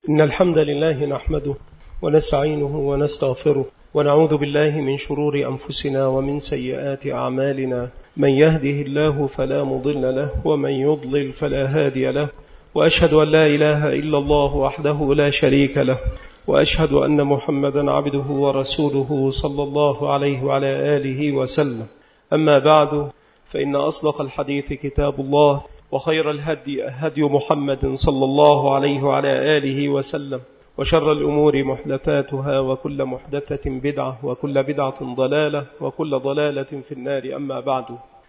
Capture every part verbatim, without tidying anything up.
إن الحمد لله نحمده ونستعينه ونستغفره ونعوذ بالله من شرور أنفسنا ومن سيئات أعمالنا. من يهده الله فلا مضل له ومن يضلل فلا هادي له، وأشهد أن لا إله إلا الله وحده لا شريك له، وأشهد أن محمدا عبده ورسوله صلى الله عليه وعلى آله وسلم. أما بعد، فإن أصدق الحديث كتاب الله، وخير الهدي هدي محمد صلى الله عليه وعلى آله وسلم، وشر الأمور محدثاتها، وكل محدثة بدعة، وكل بدعة ضلالة، وكل ضلالة في النار. أما بعد،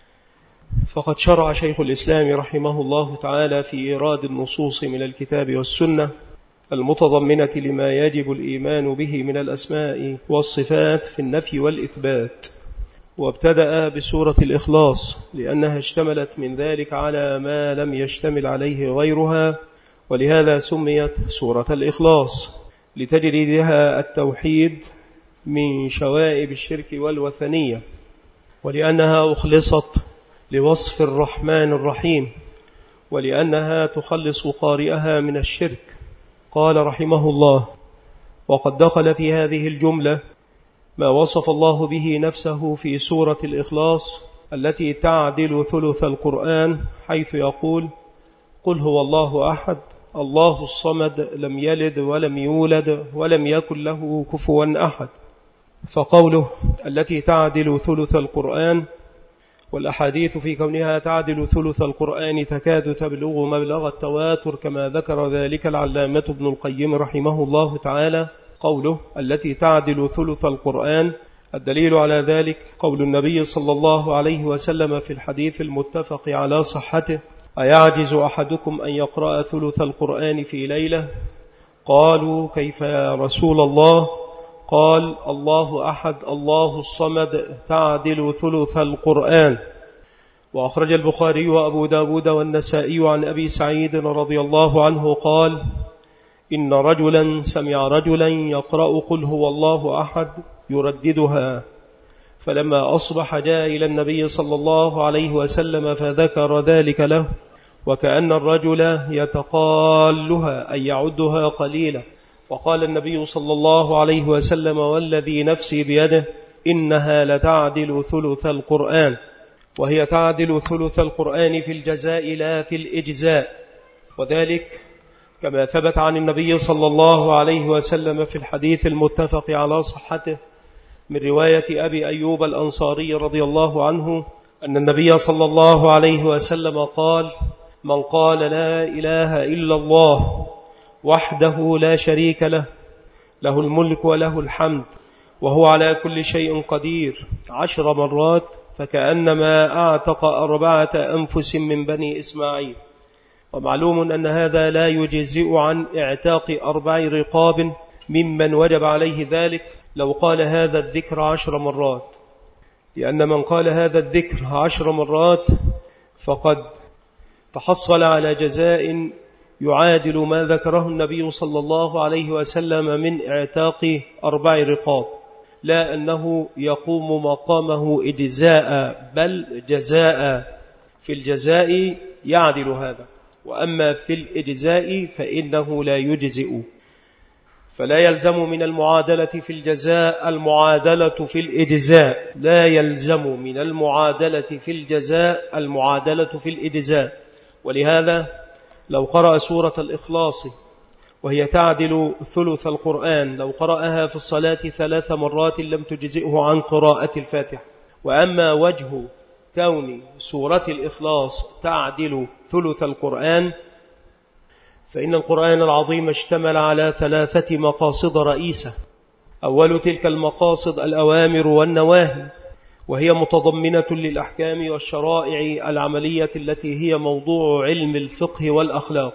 فقد شرع شيخ الإسلام رحمه الله تعالى في إيراد النصوص من الكتاب والسنة المتضمنة لما يجب الإيمان به من الأسماء والصفات في النفي والإثبات، وابتدأ بسورة الإخلاص لأنها اشتملت من ذلك على ما لم يشتمل عليه غيرها، ولهذا سميت سورة الإخلاص لتجريدها التوحيد من شوائب الشرك والوثنية، ولأنها أخلصت لوصف الرحمن الرحيم، ولأنها تخلص قارئها من الشرك. قال رحمه الله: وقد دخل في هذه الجملة ما وصف الله به نفسه في سورة الإخلاص التي تعدل ثلث القرآن، حيث يقول: قل هو الله أحد الله الصمد لم يلد ولم يولد ولم يكن له كفوا أحد. فقوله التي تعدل ثلث القرآن، والأحاديث في كونها تعدل ثلث القرآن تكاد تبلغ مبلغ التواتر، كما ذكر ذلك العلامة ابن القيم رحمه الله تعالى. قوله التي تعدل ثلث القرآن، الدليل على ذلك قول النبي صلى الله عليه وسلم في الحديث المتفق على صحته: أيعجز أحدكم أن يقرأ ثلث القرآن في ليلة؟ قالوا: كيف يا رسول الله؟ قال: الله أحد الله الصمد تعدل ثلث القرآن. وأخرج البخاري وأبو داود والنسائي عن أبي سعيد رضي الله عنه قال: إن رجلا سمع رجلا يقرأ قل هو الله أحد يرددها، فلما أصبح جاء إلى النبي صلى الله عليه وسلم فذكر ذلك له، وكأن الرجل يتقالها أي يعدها قليلا، وقال النبي صلى الله عليه وسلم: والذي نفسي بيده إنها لتعدل ثلث القرآن. وهي تعدل ثلث القرآن في الجزاء لا في الإجزاء، وذلك كما ثبت عن النبي صلى الله عليه وسلم في الحديث المتفق على صحته من رواية أبي أيوب الأنصاري رضي الله عنه أن النبي صلى الله عليه وسلم قال: من قال لا إله إلا الله وحده لا شريك له، له الملك وله الحمد وهو على كل شيء قدير، عشر مرات، فكأنما أعتق أربعة أنفس من بني إسماعيل. ومعلوم أن هذا لا يجزئ عن اعتاق أربع رقاب ممن وجب عليه ذلك لو قال هذا الذكر عشر مرات، لأن من قال هذا الذكر عشر مرات فقد تحصل على جزاء يعادل ما ذكره النبي صلى الله عليه وسلم من اعتاق أربع رقاب، لا أنه يقوم مقامه إجزاء بل جزاء. في الجزاء يعدل هذا، وأما في الإجزاء فإنه لا يجزئ. فلا يلزم من المعادلة في الجزاء المعادلة في الإجزاء، لا يلزم من المعادلة في الجزاء المعادلة في الإجزاء. ولهذا لو قرأ سورة الإخلاص وهي تعدل ثلث القرآن، لو قرأها في الصلاة ثلاث مرات لم تجزئه عن قراءة الفاتحة. وأما وجه كون سورة الإخلاص تعدل ثلث القرآن، فإن القرآن العظيم اشتمل على ثلاثة مقاصد رئيسة. أول تلك المقاصد الأوامر والنواهي، وهي متضمنة للأحكام والشرائع العملية التي هي موضوع علم الفقه والأخلاق.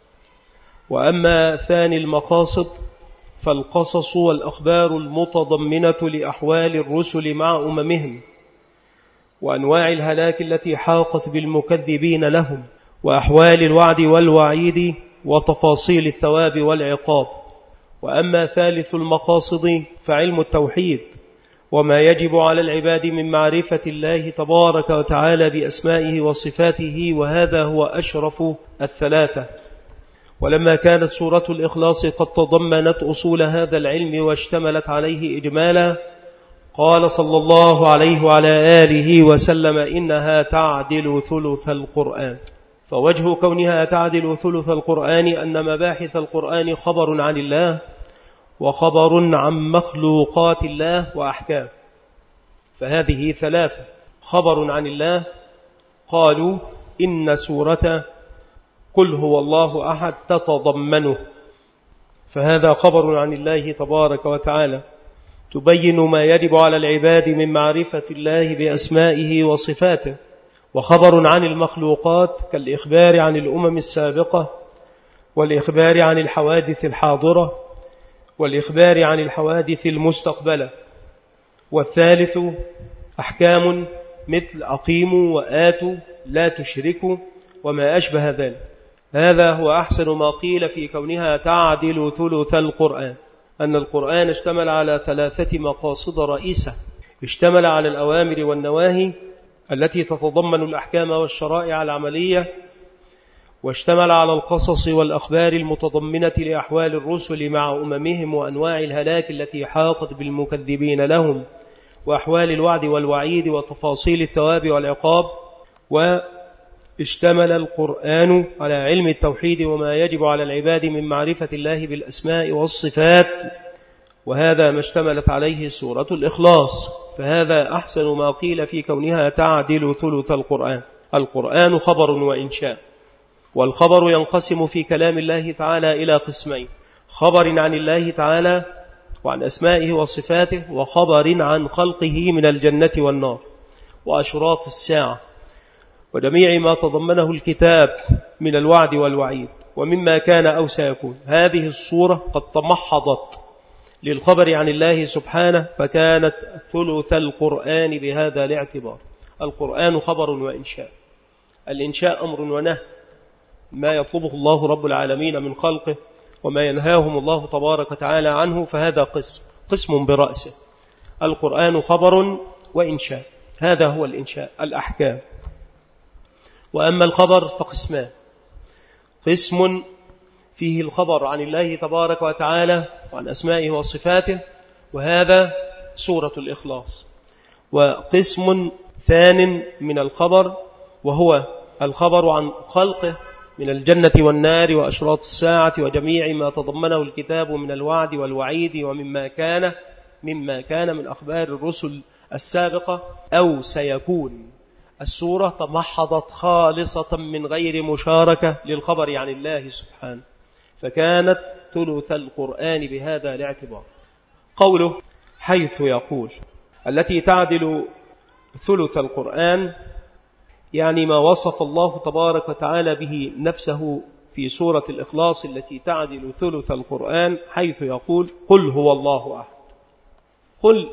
وأما ثاني المقاصد فالقصص والأخبار المتضمنة لأحوال الرسل مع أممهم، وأنواع الهلاك التي حاقت بالمكذبين لهم، وأحوال الوعد والوعيد، وتفاصيل الثواب والعقاب. وأما ثالث المقاصد فعلم التوحيد، وما يجب على العباد من معرفة الله تبارك وتعالى بأسمائه وصفاته، وهذا هو أشرف الثلاثة. ولما كانت سورة الإخلاص قد تضمنت أصول هذا العلم واشتملت عليه إجمالا، قال صلى الله عليه وعلى آله وسلم إنها تعدل ثلث القرآن. فوجه كونها تعدل ثلث القرآن أن مباحث القرآن خبر عن الله وخبر عن مخلوقات الله وأحكام، فهذه ثلاثة: خبر عن الله، قالوا إن سورة قل هو الله أحد تتضمنه، فهذا خبر عن الله تبارك وتعالى تبين ما يجب على العباد من معرفة الله بأسمائه وصفاته. وخبر عن المخلوقات كالإخبار عن الأمم السابقة، والإخبار عن الحوادث الحاضرة، والإخبار عن الحوادث المستقبلة. والثالث أحكام مثل أقيموا وآتوا لا تشركوا وما أشبه ذلك. هذا هو أحسن ما قيل في كونها تعدل ثلث القرآن، أن القرآن اشتمل على ثلاثة مقاصد رئيسة: اشتمل على الأوامر والنواهي التي تتضمن الأحكام والشرائع العملية، واشتمل على القصص والأخبار المتضمنة لأحوال الرسل مع أممهم وأنواع الهلاك التي حاطت بالمكذبين لهم، وأحوال الوعد والوعيد وتفاصيل الثواب والعقاب. واشتمل القرآن على علم التوحيد وما يجب على العباد من معرفة الله بالأسماء والصفات، وهذا ما اشتملت عليه سورة الإخلاص. فهذا أحسن ما قيل في كونها تعدل ثلث القرآن. القرآن خبر وإنشاء، والخبر ينقسم في كلام الله تعالى إلى قسمين: خبر عن الله تعالى وعن أسمائه وصفاته، وخبر عن خلقه من الجنة والنار وأشراط الساعة وجميع ما تضمنه الكتاب من الوعد والوعيد ومما كان أو سيكون. هذه الصورة قد تمحضت للخبر عن الله سبحانه، فكانت ثلث القرآن بهذا الاعتبار. القرآن خبر وإنشاء. الإنشاء أمر ونهي، ما يطلبه الله رب العالمين من خلقه وما ينهاهم الله تبارك وتعالى عنه، فهذا قسم قسم برأسه. القرآن خبر وإنشاء، هذا هو الإنشاء الأحكام. وأما الخبر فقسمان: قسم فيه الخبر عن الله تبارك وتعالى وعن أسمائه وصفاته، وهذا سورة الإخلاص. وقسم ثان من الخبر وهو الخبر عن خلقه من الجنة والنار وأشراط الساعة وجميع ما تضمنه الكتاب من الوعد والوعيد ومما كان مما كان من أخبار الرسل السابقة أو سيكون. السورة تمحضت خالصة من غير مشاركة للخبر عن الله سبحانه، فكانت ثلث القرآن بهذا الاعتبار. قوله حيث يقول التي تعدل ثلث القرآن، يعني ما وصف الله تبارك وتعالى به نفسه في سورة الإخلاص التي تعدل ثلث القرآن، حيث يقول قل هو الله أحد. قل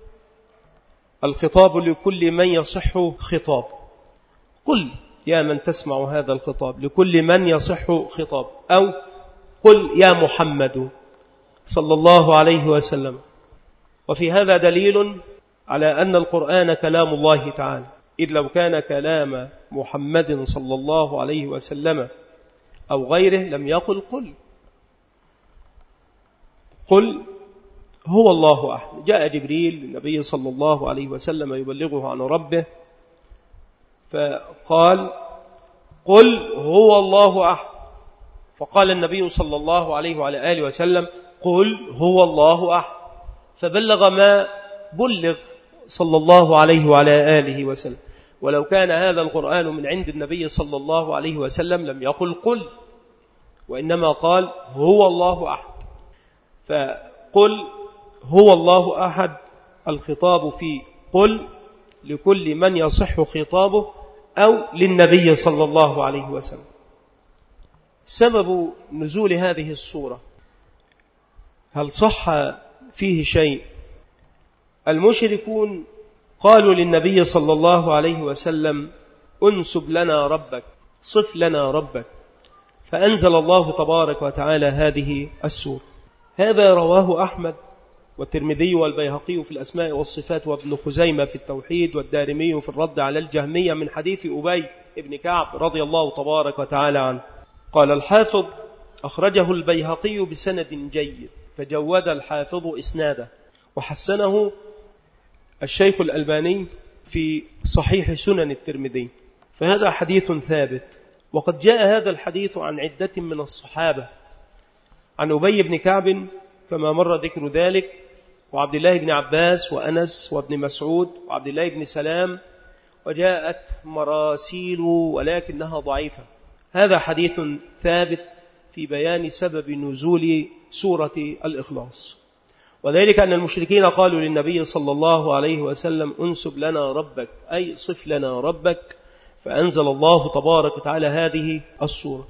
الخطاب لكل من يصح خطاب، قل يا من تسمع هذا الخطاب لكل من يصح خطاب، أو قل يا محمد صلى الله عليه وسلم. وفي هذا دليل على أن القرآن كلام الله تعالى، إذ لو كان كلام محمد صلى الله عليه وسلم أو غيره لم يقل قل. قل هو الله أحد. جاء جبريل للنبي صلى الله عليه وسلم يبلغه عن ربه، فقال قل هو الله أحد، فقال النبي صلى الله عليه وعلى آله وسلم قل هو الله أحد، فبلغ ما بلغ صلى الله عليه وعلى آله وسلم. ولو كان هذا القرآن من عند النبي صلى الله عليه وسلم لم يقل قل، وإنما قال هو الله أحد. فقل هو الله أحد الخطاب في قل لكل من يصح خطابه أو للنبي صلى الله عليه وسلم. سبب نزول هذه السورة، هل صح فيه شيء؟ المشركون قالوا للنبي صلى الله عليه وسلم انسب لنا ربك، صف لنا ربك، فأنزل الله تبارك وتعالى هذه السورة. هذا رواه أحمد والترمذي والبيهقي في الأسماء والصفات، وابن خزيمة في التوحيد، والدارمي في الرد على الجهمية من حديث أبي بن كعب رضي الله تبارك وتعالى عنه. قال الحافظ أخرجه البيهقي بسند جيد، فجود الحافظ إسناده، وحسنه الشيخ الألباني في صحيح سنن الترمذي، فهذا حديث ثابت. وقد جاء هذا الحديث عن عدة من الصحابة، عن أبي بن كعب كما مر ذكر ذلك، وعبد الله بن عباس وأنس وابن مسعود وعبد الله بن سلام، وجاءت مراسيل ولكنها ضعيفة. هذا حديث ثابت في بيان سبب نزول سورة الإخلاص، وذلك أن المشركين قالوا للنبي صلى الله عليه وسلم أنسب لنا ربك، أي صف لنا ربك، فأنزل الله تبارك وتعالى هذه السورة.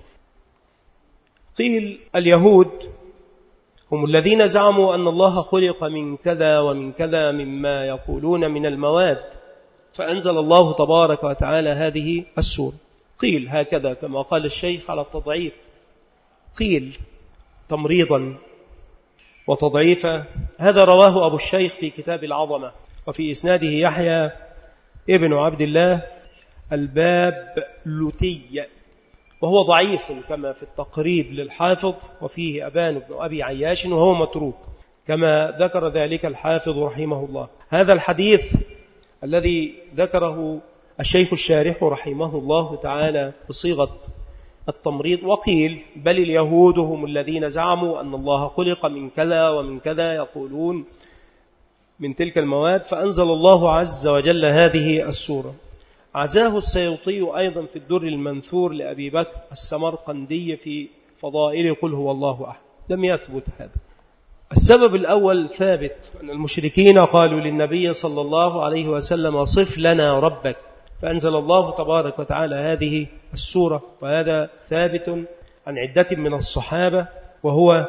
قيل اليهود هم الذين زعموا أن الله خلق من كذا ومن كذا مما يقولون من المواد، فأنزل الله تبارك وتعالى هذه السورة. قيل هكذا كما قال الشيخ على التضعيف، قيل تمريضا وتضعيفا. هذا رواه أبو الشيخ في كتاب العظمة، وفي إسناده يحيى ابن عبد الله الباب لتي، وهو ضعيف كما في التقريب للحافظ، وفيه أبان بن أبي عياش وهو متروك كما ذكر ذلك الحافظ رحمه الله. هذا الحديث الذي ذكره الشيخ الشارح رحمه الله تعالى بصيغة التمريض. وقيل بل اليهود هم الذين زعموا أن الله خلق من كذا ومن كذا، يقولون من تلك المواد، فأنزل الله عز وجل هذه السورة. عزاه السيوطي أيضا في الدر المنثور لأبي بكر السمرقندي في فضائل قل هو الله أحد، لم يثبت هذا. السبب الأول ثابت، أن المشركين قالوا للنبي صلى الله عليه وسلم صف لنا ربك، فأنزل الله تبارك وتعالى هذه السورة، وهذا ثابت عن عدة من الصحابة، وهو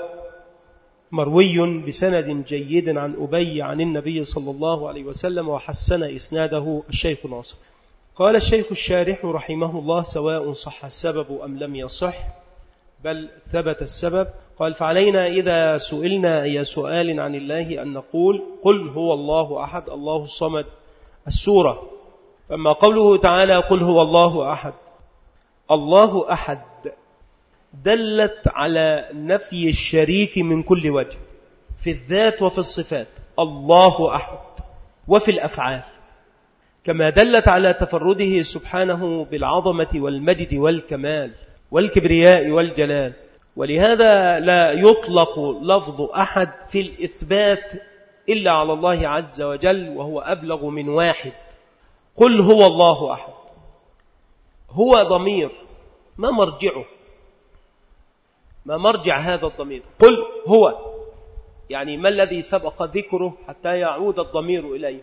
مروي بسند جيد عن أبي عن النبي صلى الله عليه وسلم، وحسن إسناده الشيخ ناصر. قال الشيخ الشارح رحمه الله سواء صح السبب أم لم يصح، بل ثبت السبب. قال فعلينا إذا سئلنا أي سؤال عن الله أن نقول قل هو الله أحد الله الصمد السورة. فما قوله تعالى قل هو الله أحد الله أحد دلت على نفي الشريك من كل وجه، في الذات وفي الصفات الله أحد، وفي الأفعال، كما دلت على تفرده سبحانه بالعظمة والمجد والكمال والكبرياء والجلال. ولهذا لا يطلق لفظ أحد في الإثبات إلا على الله عز وجل، وهو أبلغ من واحد. قل هو الله أحد، هو ضمير، ما مرجعه؟ ما مرجع هذا الضمير؟ قل هو، يعني ما الذي سبق ذكره حتى يعود الضمير إليه؟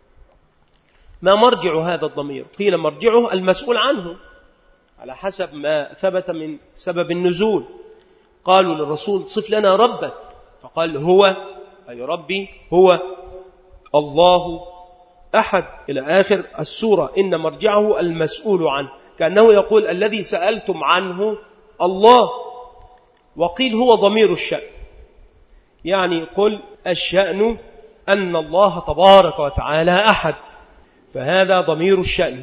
ما مرجع هذا الضمير؟ قيل مرجعه المسؤول عنه على حسب ما ثبت من سبب النزول. قالوا للرسول صف لنا ربك، فقال هو، أي ربي هو الله أحد إلى آخر السورة. إن مرجعه المسؤول عنه، كأنه يقول الذي سألتم عنه الله. وقيل هو ضمير الشأن، يعني قل الشأن أن الله تبارك وتعالى أحد، فهذا ضمير الشأن.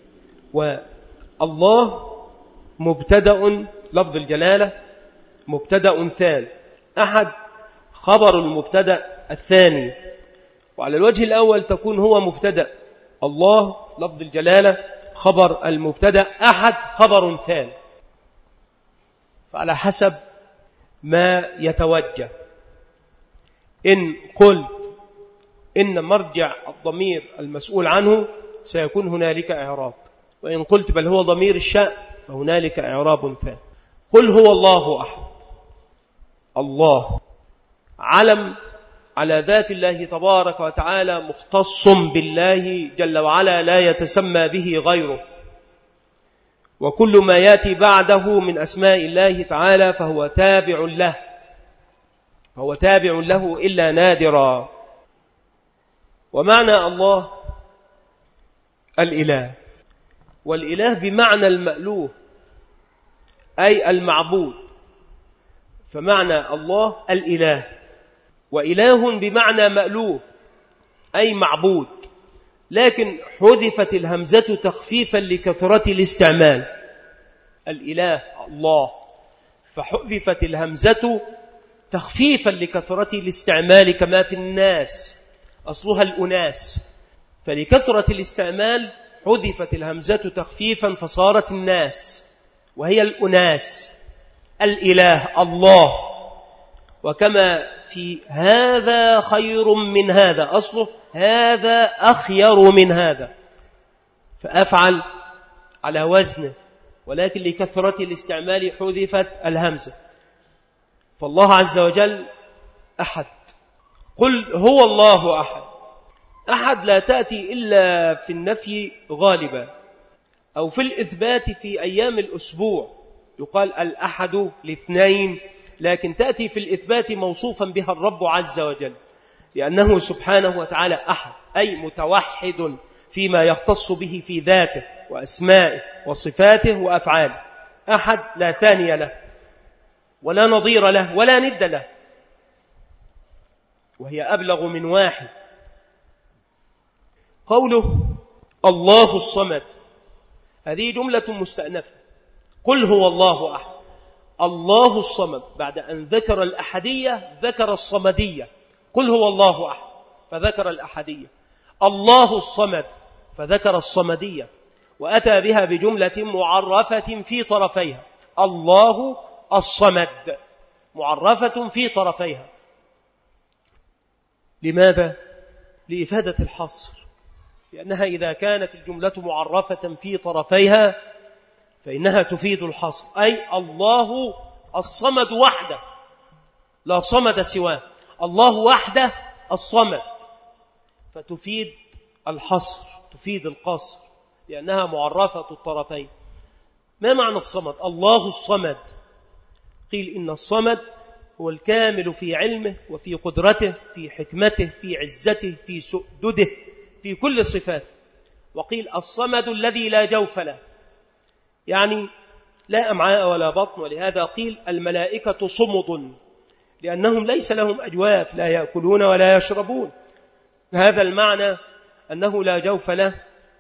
والله مبتدأ، لفظ الجلالة مبتدأ ثاني، أحد خبر المبتدأ الثاني. وعلى الوجه الأول تكون هو مبتدأ، الله لفظ الجلالة خبر المبتدأ، أحد خبر ثاني، فعلى حسب ما يتوجه. إن قلت إن مرجع الضمير المسؤول عنه سيكون هنالك إعراب، وإن قلت بل هو ضمير الشأن فهنالك إعراب ثاني. قل هو الله أحد، الله علم على ذات الله تبارك وتعالى، مختص بالله جل وعلا، لا يتسمى به غيره. وكل ما يأتي بعده من أسماء الله تعالى فهو تابع له، فهو تابع له إلا نادرا. ومعنى الله الإله، والإله بمعنى المألوه أي المعبود، فمعنى الله الإله، وإله بمعنى مألوه أي معبود، لكن حذفت الهمزة تخفيفا لكثرة الاستعمال. الإله الله، فحذفت الهمزة تخفيفا لكثرة الاستعمال كما في الناس، أصلها الأناس، فلكثرة الاستعمال حذفت الهمزة تخفيفا فصارت الناس، وهي الأناس، الإله الله. وكما في هذا خير من هذا، أصله هذا أخير من هذا، فأفعل على وزنه، ولكن لكثرة الاستعمال حذفت الهمزة. فالله عز وجل أحد، قل هو الله أحد. أحد لا تأتي إلا في النفي غالبا، أو في الإثبات في أيام الأسبوع يقال الأحد لاثنين، لكن تأتي في الإثبات موصوفا بها الرب عز وجل، لأنه سبحانه وتعالى أحد، أي متوحد فيما يختص به في ذاته وأسمائه وصفاته وأفعاله. أحد لا ثاني له ولا نظير له ولا ند له، وهي أبلغ من واحد. قوله الله الصمد هذه جملة مستأنفة. قل هو الله أحد. الله الصمد بعد أن ذكر الأحدية ذكر الصمدية. قل هو الله أحد فذكر الأحدية، الله الصمد فذكر الصمدية، وأتى بها بجملة معرفة في طرفيها. الله الصمد معرفة في طرفيها. لماذا؟ لإفادة الحصر، لأنها إذا كانت الجملة معرفة في طرفيها فإنها تفيد الحصر، أي الله الصمد وحده لا صمد سواه، الله وحده الصمد، فتفيد الحصر، تفيد القصر، لأنها معرفة الطرفين. ما معنى الصمد؟ الله الصمد، قيل إن الصمد هو الكامل في علمه وفي قدرته، في حكمته، في عزته، في سؤدده، في كل صفاته. وقيل الصمد الذي لا جوف له، يعني لا أمعاء ولا بطن، ولهذا قيل الملائكة صمد، لأنهم ليس لهم أجواف، لا يأكلون ولا يشربون. هذا المعنى أنه لا جوف له.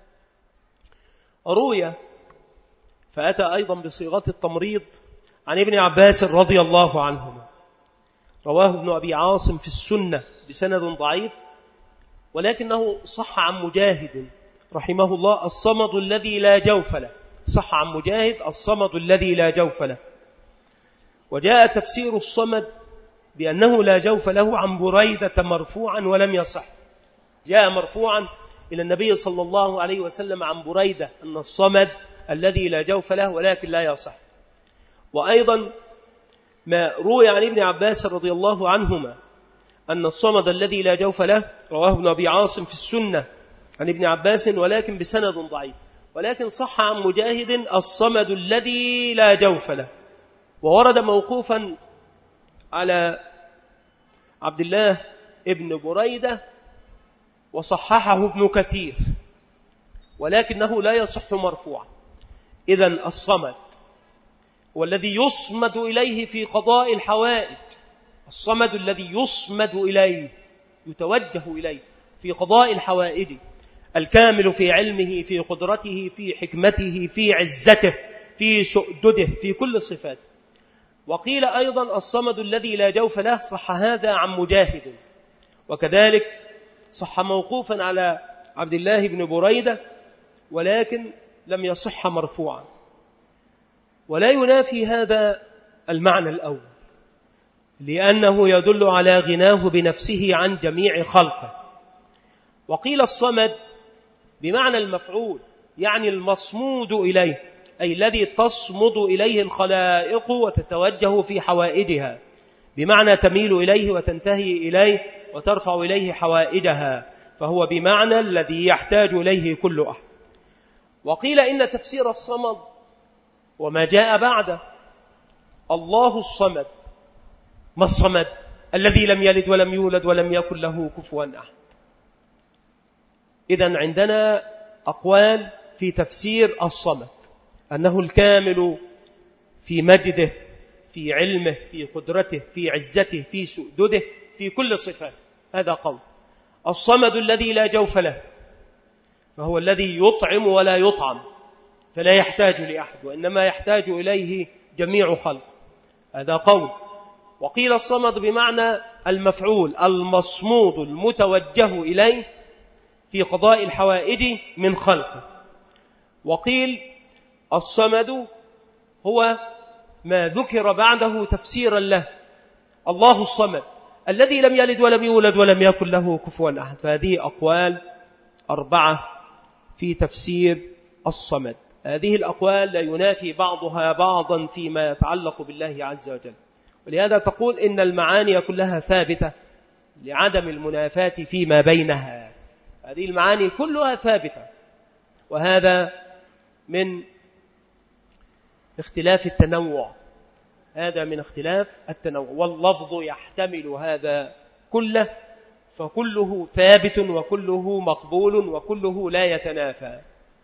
روي فأتى أيضا بصيغة التمريض عن ابن عباس رضي الله عنهما، رواه ابن أبي عاصم في السنة بسند ضعيف، ولكنه صح عن مجاهد رحمه الله الصمد الذي لا جوف له، صح عن مجاهد الصمد الذي لا جوف له. وجاء تفسير الصمد بأنه لا جوف له عن بريدة مرفوعا ولم يصح. جاء مرفوعا إلى النبي صلى الله عليه وسلم عن بريدة أن الصمد الذي لا جوف له، ولكن لا يصح. وأيضا ما روي عن ابن عباس رضي الله عنهما أن الصمد الذي لا جوف له رواه ابن أبي عاصم في السنة عن ابن عباس ولكن بسند ضعيف، ولكن صح عن مجاهد الصمد الذي لا جوف له. وورد موقوفا على عبد الله ابن بريدة وصححه ابن كثير، ولكنه لا يصح مرفوعا. إذن الصمد والذي يصمد إليه في قضاء الحوائج، الصمد الذي يصمد إليه يتوجه إليه في قضاء الحوائج، الكامل في علمه، في قدرته، في حكمته، في عزته، في سؤدده، في كل صفاته. وقيل أيضا الصمد الذي لا جوف له، صح هذا عن مجاهد، وكذلك صح موقوفا على عبد الله بن بريدة، ولكن لم يصح مرفوعا. ولا ينافي هذا المعنى الأول، لأنه يدل على غناه بنفسه عن جميع خلقه. وقيل الصمد بمعنى المفعول، يعني المصمود إليه، أي الذي تصمد إليه الخلائق وتتوجه في حوائجها، بمعنى تميل إليه وتنتهي إليه وترفع إليه حوائجها، فهو بمعنى الذي يحتاج إليه كل أحد. وقيل إن تفسير الصمد وما جاء بعده الله الصمد. ما الصمد؟ الذي لم يلد ولم يولد ولم يكن له كفوا أحد. إذن عندنا أقوال في تفسير الصمد، أنه الكامل في مجده، في علمه، في قدرته، في عزته، في سؤدده، في كل صفات. هذا قول. الصمد الذي لا جوف له، فهو الذي يطعم ولا يطعم، فلا يحتاج لأحد، وإنما يحتاج إليه جميع خلق. هذا قول. وقيل الصمد بمعنى المفعول المصمود المتوجه إليه في قضاء الحوائج من خلقه. وقيل الصمد هو ما ذكر بعده تفسيرا له، الله الصمد الذي لم يلد ولم يولد ولم يكن له كفوا أحد. فهذه أقوال أربعة في تفسير الصمد. هذه الأقوال لا ينافي بعضها بعضا فيما يتعلق بالله عز وجل، ولهذا تقول إن المعاني كلها ثابتة لعدم المنافاة فيما بينها. هذه المعاني كلها ثابتة، وهذا من اختلاف التنوع، هذا من اختلاف التنوع، واللفظ يحتمل هذا كله، فكله ثابت وكله مقبول وكله لا يتنافى.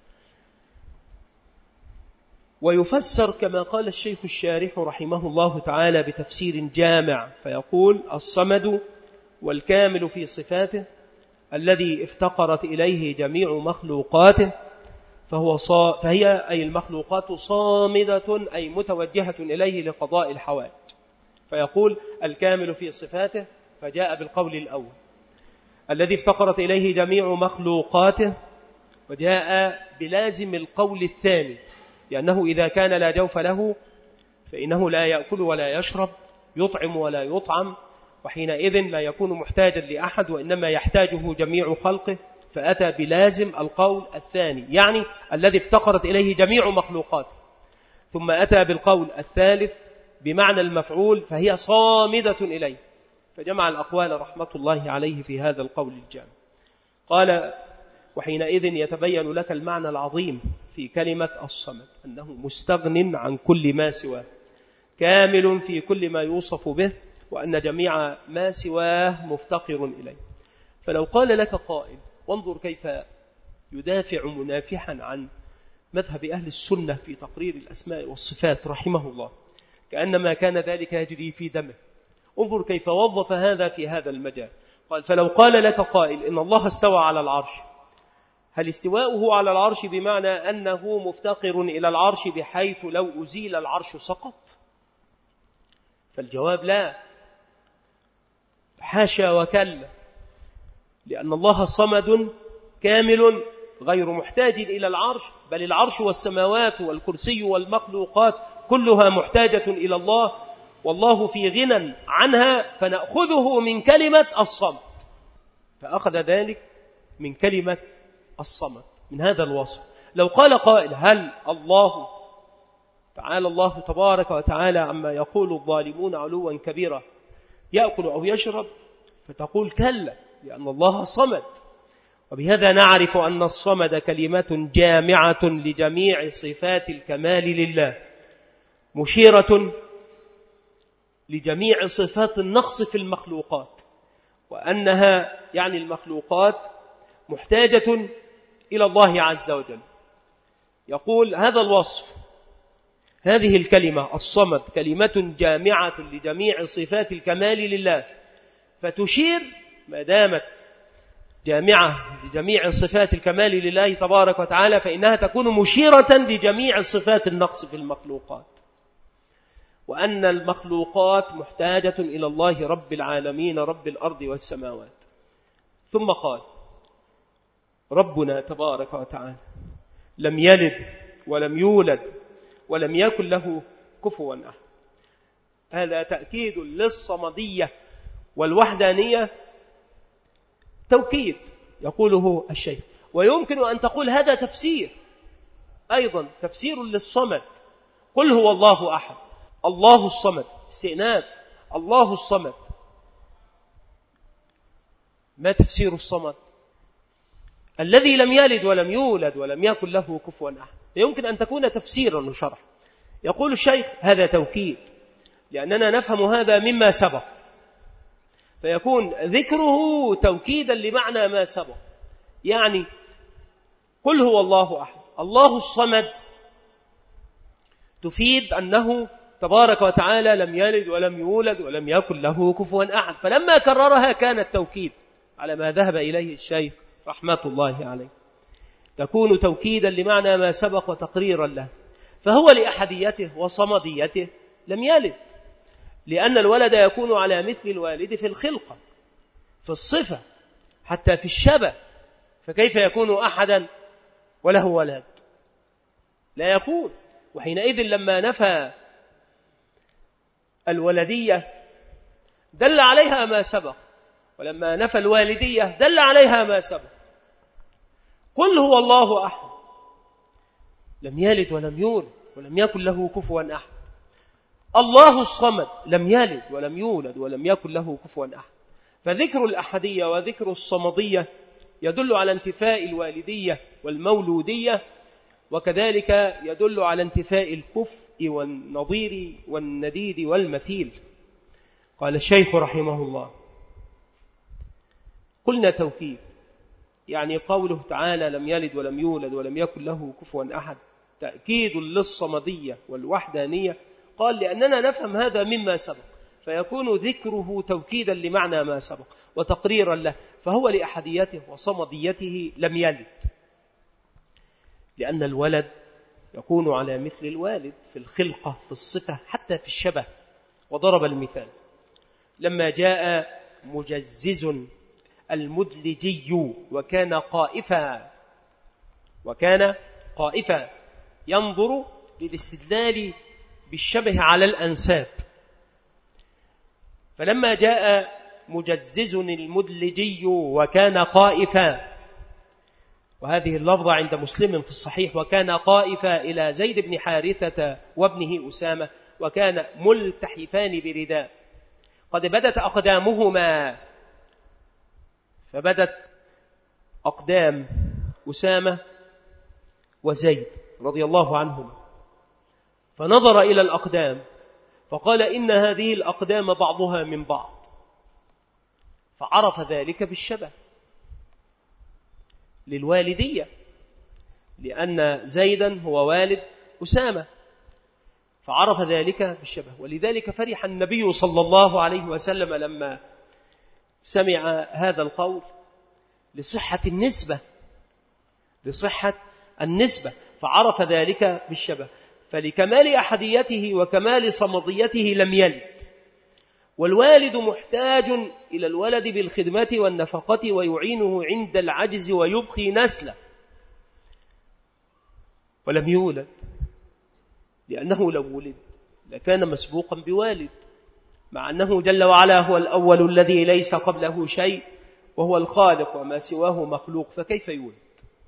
ويفسر كما قال الشيخ الشارح رحمه الله تعالى بتفسير جامع، فيقول الصمد والكامل في صفاته الذي افتقرت إليه جميع مخلوقاته، فهو صا فهي أي المخلوقات صامدة أي متوجهة إليه لقضاء الحوائج. فيقول الكامل في صفاته، فجاء بالقول الأول الذي افتقرت إليه جميع مخلوقاته، وجاء بلازم القول الثاني، لأنه إذا كان لا جوف له فإنه لا يأكل ولا يشرب، يطعم ولا يطعم، وحينئذ لا يكون محتاجا لأحد وإنما يحتاجه جميع خلقه، فأتى بلازم القول الثاني، يعني الذي افتقرت إليه جميع مخلوقاته. ثم أتى بالقول الثالث بمعنى المفعول، فهي صامدة إليه، فجمع الأقوال رحمة الله عليه في هذا القول الجامع. قال وحينئذ يتبين لك المعنى العظيم في كلمة الصمد، أنه مستغن عن كل ما سواه، كامل في كل ما يوصف به، وأن جميع ما سواه مفتقر إليه. فلو قال لك قائل، وانظر كيف يدافع منافحا عن مذهب أهل السنة في تقرير الأسماء والصفات رحمه الله، كأنما كان ذلك يجري في دمه. انظر كيف وظف هذا في هذا المجال. قال فلو قال لك قائل إن الله استوى على العرش، هل استواؤه على العرش بمعنى أنه مفتقر إلى العرش بحيث لو أزيل العرش سقط؟ فالجواب لا، حاشا وكلا، لأن الله صمد كامل غير محتاج إلى العرش، بل العرش والسماوات والكرسي والمخلوقات كلها محتاجة إلى الله، والله في غنى عنها، فنأخذه من كلمة الصمد. فأخذ ذلك من كلمة الصمد، من هذا الوصف. لو قال قائل هل الله تعالى الله تبارك وتعالى عما يقول الظالمون علوا كبيرا يأكل أو يشرب، فتقول كلا، لأن الله صمد. وبهذا نعرف أن الصمد كلمة جامعة لجميع صفات الكمال لله، مشيرة لجميع صفات النقص في المخلوقات، وأنها يعني المخلوقات محتاجة إلى الله عز وجل. يقول هذا الوصف، هذه الكلمة الصمد كلمة جامعة لجميع صفات الكمال لله، فتشير ما دامت جامعة لجميع صفات الكمال لله تبارك وتعالى، فإنها تكون مشيرة لجميع صفات النقص في المخلوقات، وأن المخلوقات محتاجة إلى الله رب العالمين رب الأرض والسماوات. ثم قال ربنا تبارك وتعالى لم يلد ولم يولد ولم يكن له كفوا أحد. هذا تأكيد للصمدية والوحدانية، توكيد يقوله الشيخ. ويمكن أن تقول هذا تفسير أيضا، تفسير للصمد. قل هو الله أحد، الله الصمد، استئناف، الله الصمد. ما تفسير الصمد؟ الذي لم يلد ولم يولد ولم يكن له كفوا أحد. يمكن أن تكون تفسيرا وشرح. يقول الشيخ هذا توكيد، لأننا نفهم هذا مما سبق، فيكون ذكره توكيدا لمعنى ما سبق. يعني قل هو الله أحد، الله الصمد، تفيد أنه تبارك وتعالى لم يلد ولم يولد ولم يكن له كفوا أحد. فلما كررها كان التوكيد على ما ذهب إليه الشيخ رحمة الله عليه، تكون توكيدا لمعنى ما سبق وتقريرا له. فهو لأحديته وصمديته لم يلد لأن الولد يكون على مثل الوالد في الخلقة، في الصفة، حتى في الشبه، فكيف يكون أحدا وله ولد؟ لا يكون. وحينئذ لما نفى الولدية دل عليها ما سبق، ولما نفى الوالدية دل عليها ما سبق. قل هو الله أحد لم يلد ولم يولد ولم يكن له كفوا أحد. الله الصمد لم يلد ولم يولد ولم يكن له كفوا أحد. فذكر الأحدية وذكر الصمدية يدل على انتفاء الوالدية والمولودية، وكذلك يدل على انتفاء الكفء والنظير والنديد والمثيل. قال الشيخ رحمه الله: قلنا توكيد، يعني قوله تعالى لم يلد ولم يولد ولم يكن له كفوا أحد تأكيد للصمدية والوحدانية. قال لأننا نفهم هذا مما سبق، فيكون ذكره توكيدا لمعنى ما سبق وتقريرا له، فهو لأحديته وصمديته لم يلد، لأن الولد يكون على مثل الوالد في الخلقة، في الصفة، حتى في الشبه. وضرب المثال لما جاء مجزز المدلجي وكان قائفا وكان قائفا ينظر للاستدلال بالشبه على الأنساب. فلما جاء مجزز المدلجي وكان قائفا، وهذه اللفظة عند مسلم في الصحيح، وكان قائفا إلى زيد بن حارثة وابنه أسامة، وكان ملتحفان برداء قد بدت أقدامهما، فبدت أقدام أسامة وزيد رضي الله عنهما، فنظر إلى الأقدام فقال إن هذه الأقدام بعضها من بعض، فعرف ذلك بالشبه للوالدية، لأن زيدا هو والد أسامة، فعرف ذلك بالشبه. ولذلك فرح النبي صلى الله عليه وسلم لما سمع هذا القول لصحة النسبة لصحة النسبة فعرف ذلك بالشبه. فلكمال أحديته وكمال صمديته لم يلد، والوالد محتاج إلى الولد بالخدمة والنفقة ويعينه عند العجز ويبقي نسله، ولم يولد، لأنه لو ولد لكان مسبوقا بوالد، مع أنه جل وعلا هو الأول الذي ليس قبله شيء وهو الخالق وما سواه مخلوق، فكيف يولد؟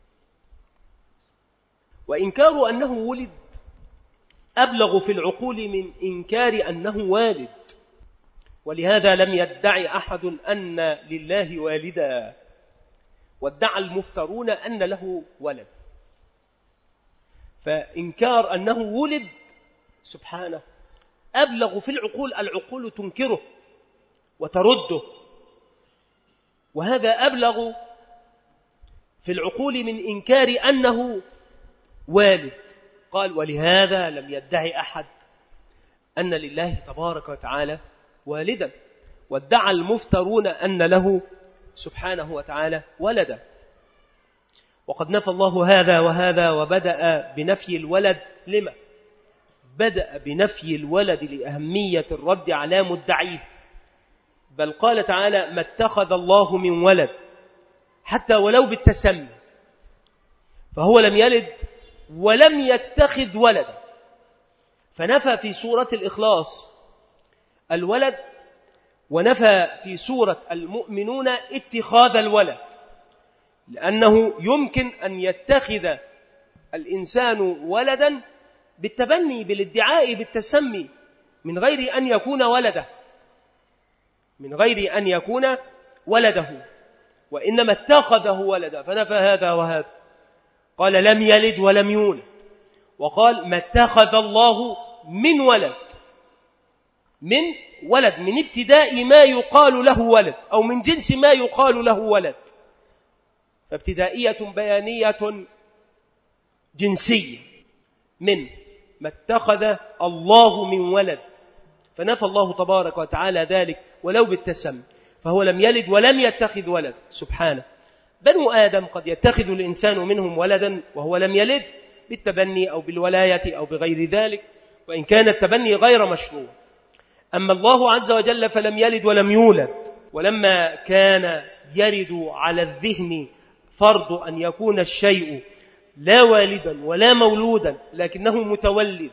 وإنكار أنه ولد أبلغ في العقول من إنكار أنه والد، ولهذا لم يدعي أحد أن لله والدا، وادعى المفترون أن له ولد. فإنكار أنه ولد سبحانه أبلغ في العقول، العقول تنكره وترده، وهذا أبلغ في العقول من إنكار أنه والد. قال ولهذا لم يدعي أحد أن لله تبارك وتعالى والدا، وادعى المفترون أن له سبحانه وتعالى ولدا. وقد نفى الله هذا وهذا، وبدأ بنفي الولد. لما؟ بدأ بنفي الولد لأهمية الرد على مدعيه، بل قال تعالى ما اتخذ الله من ولد حتى ولو بالتسمي، فهو لم يلد ولم يتخذ ولدا. فنفى في سورة الإخلاص الولد، ونفى في سورة المؤمنون اتخاذ الولد، لأنه يمكن أن يتخذ الإنسان ولدا بالتبني، بالادعاء، بالتسمي، من غير أن يكون ولده من غير أن يكون ولده وإنما اتخذه ولدا. فنفى هذا وهذا، قال لم يلد ولم يولد، وقال ما اتخذ الله من ولد، من ولد، من ابتداء ما يقال له ولد، أو من جنس ما يقال له ولد، فابتدائية بيانية جنسية، من ما اتخذ الله من ولد، فنفى الله تبارك وتعالى ذلك ولو بالتسمي، فهو لم يلد ولم يتخذ ولد سبحانه. بنو آدم قد يتخذ الإنسان منهم ولدا وهو لم يلد، بالتبني أو بالولاية أو بغير ذلك، وإن كان التبني غير مشروع. أما الله عز وجل فلم يلد ولم يولد، ولما كان يرد على الذهن فرض أن يكون الشيء لا والدا ولا مولودا لكنه متولد،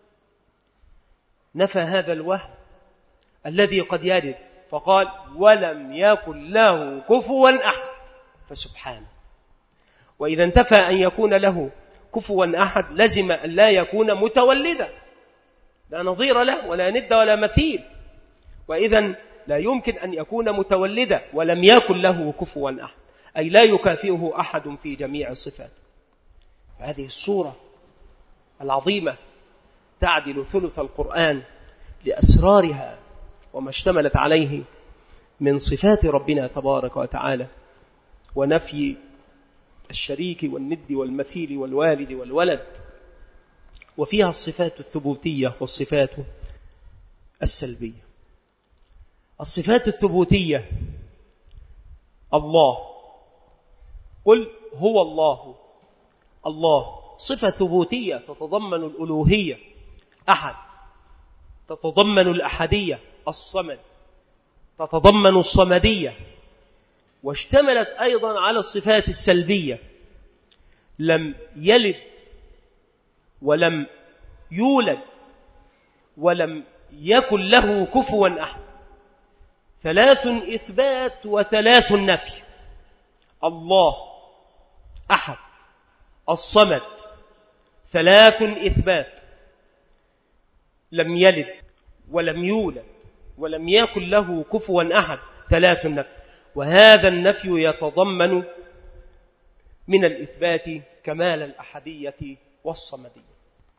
نفى هذا الوهم الذي قد يرد فقال ولم يكن له كفوا أحد، فسبحانه. وإذا انتفى أن يكون له كفوا أحد لزم أن لا يكون متولدا، لا نظير له ولا ند ولا مثيل، وإذا لا يمكن أن يكون متولدا ولم يكن له كفوا أحد، أي لا يكافئه أحد في جميع الصفات. هذه السورة العظيمة تعدل ثلث القرآن لأسرارها وما اشتملت عليه من صفات ربنا تبارك وتعالى، ونفي الشريك والند والمثيل والوالد والولد، وفيها الصفات الثبوتية والصفات السلبية. الصفات الثبوتية: الله، قل هو الله. الله صفة ثبوتية تتضمن الألوهية. أحد تتضمن الأحدية. الصمد تتضمن الصمدية، واشتملت أيضا على الصفات السلبية: لم يلد ولم يولد ولم يكن له كفوا أحد. ثلاث إثبات وثلاث نفي. الله أحد، الصمد، ثلاث إثبات. لم يلد ولم يولد ولم يكن له كفوا أحد، ثلاث نفي. وهذا النفي يتضمن من الإثبات كمال الأحدية والصمدية.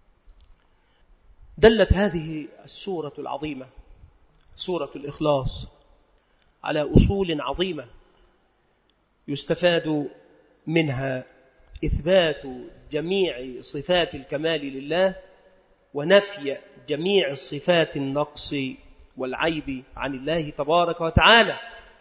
دلت هذه السورة العظيمة سورة الإخلاص على أصول عظيمة يستفاد منها إثبات جميع صفات الكمال لله، ونفي جميع صفات النقص والعيب عن الله تبارك وتعالى.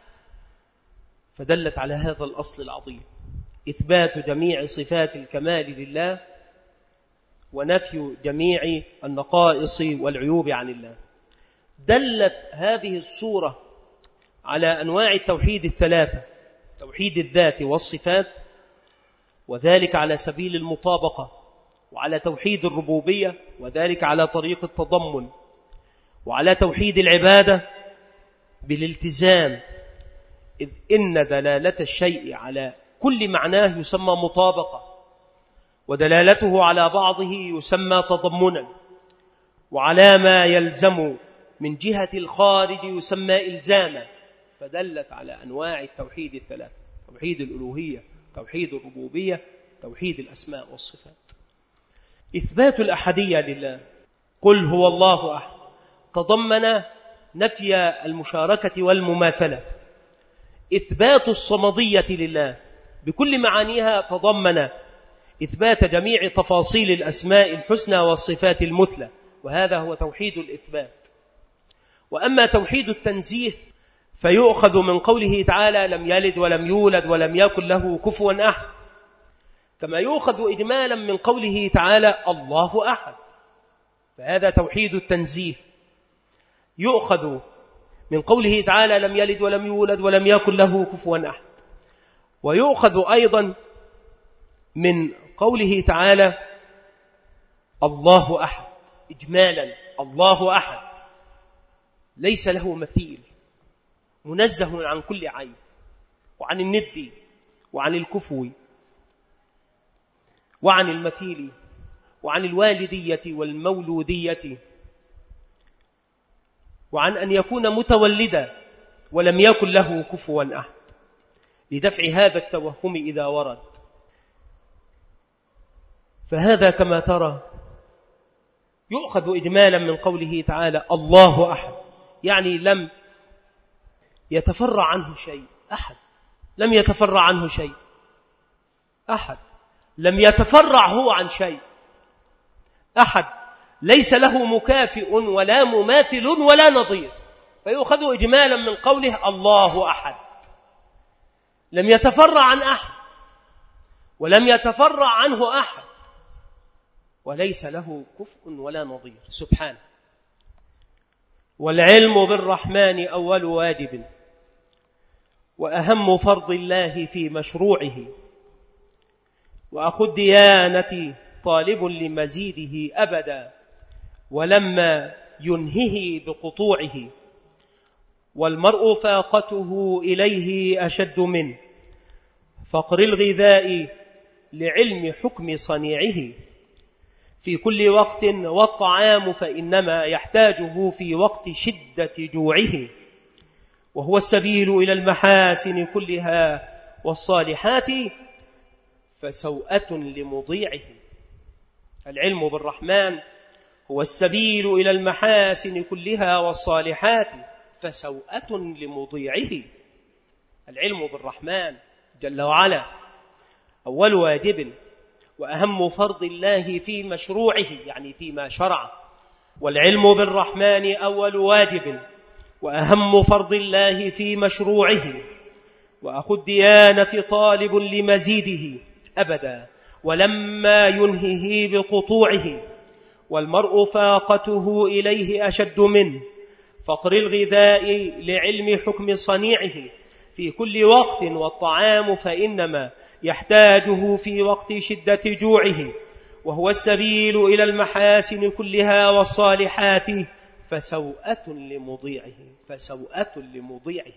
فدلت على هذا الأصل العظيم: إثبات جميع صفات الكمال لله، ونفي جميع النقائص والعيوب عن الله. دلت هذه السورة على أنواع التوحيد الثلاثة: توحيد الذات والصفات، وذلك على سبيل المطابقة، وعلى توحيد الربوبية، وذلك على طريق التضمن، وعلى توحيد العبادة بالالتزام، إذ إن دلالة الشيء على كل معناه يسمى مطابقة، ودلالته على بعضه يسمى تضمنا، وعلى ما يلزم من جهة الخارج يسمى إلزاما. فدلت على أنواع التوحيد الثلاثة: توحيد الألوهية، توحيد الربوبية، توحيد الأسماء والصفات. إثبات الأحدية لله، قل هو الله أحد، تضمن نفي المشاركة والمماثلة. إثبات الصمدية لله بكل معانيها تضمن إثبات جميع تفاصيل الأسماء الحسنى والصفات المثلى، وهذا هو توحيد الإثبات. وأما توحيد التنزيه فيؤخذ من قوله تعالى: لم يلد ولم يولد ولم يكن له كفوا أحد، كما يؤخذ إجمالا من قوله تعالى: الله أحد، فهذا توحيد التنزيه. يؤخذ من قوله تعالى: لم يلد ولم يولد ولم يكن له كفوا أحد. ويؤخذ أيضا من قوله تعالى: الله أحد، إجمالا: الله أحد ليس له مثيل، منزه عن كل عيب، وعن الند، وعن الكفو، وعن المثيل، وعن الوالدية والمولودية، وعن أن يكون متولدا ولم يكن له كفوا أحد، لدفع هذا التوهم إذا ورد. فهذا كما ترى يؤخذ إجمالا من قوله تعالى: الله أحد، يعني لم يتفرع عنه شيء. أحد لم يتفرع عنه شيء. أحد لم يتفرع هو عن شيء. أحد ليس له مكافئ ولا مماثل ولا نظير، فيؤخذ إجمالا من قوله: الله أحد، لم يتفرع عن أحد ولم يتفرع عنه أحد، وليس له كفء ولا نظير سبحانه. والعلم بالرحمن أول واجب وأهم فرض الله في مشروعه، وأخو الديانة طالب لمزيده أبدا ولما ينهه بقطوعه، والمرء فاقته إليه أشد منه فقر الغذاء لعلم حكم صنيعه، في كل وقت والطعام فإنما يحتاجه في وقت شدة جوعه، وهو السبيل إلى المحاسن كلها والصالحات فسوءة لمضيعه. العلم بالرحمن هو السبيل إلى المحاسن كلها والصالحات فسوءة لمضيعه. العلم بالرحمن جل وعلا أول واجب وأهم فرض الله في مشروعه، يعني فيما شرع. والعلم بالرحمن أول واجب وأهم فرض الله في مشروعه، وأخو الديانة طالب لمزيده أبدا ولما ينهه بقطوعه، والمرء فاقته إليه أشد منه فقر الغذاء لعلم حكم صنيعه، في كل وقت والطعام فإنما يحتاجه في وقت شدة جوعه، وهو السبيل إلى المحاسن كلها والصالحات فسوءة لمضيعه فسوءة لمضيعه.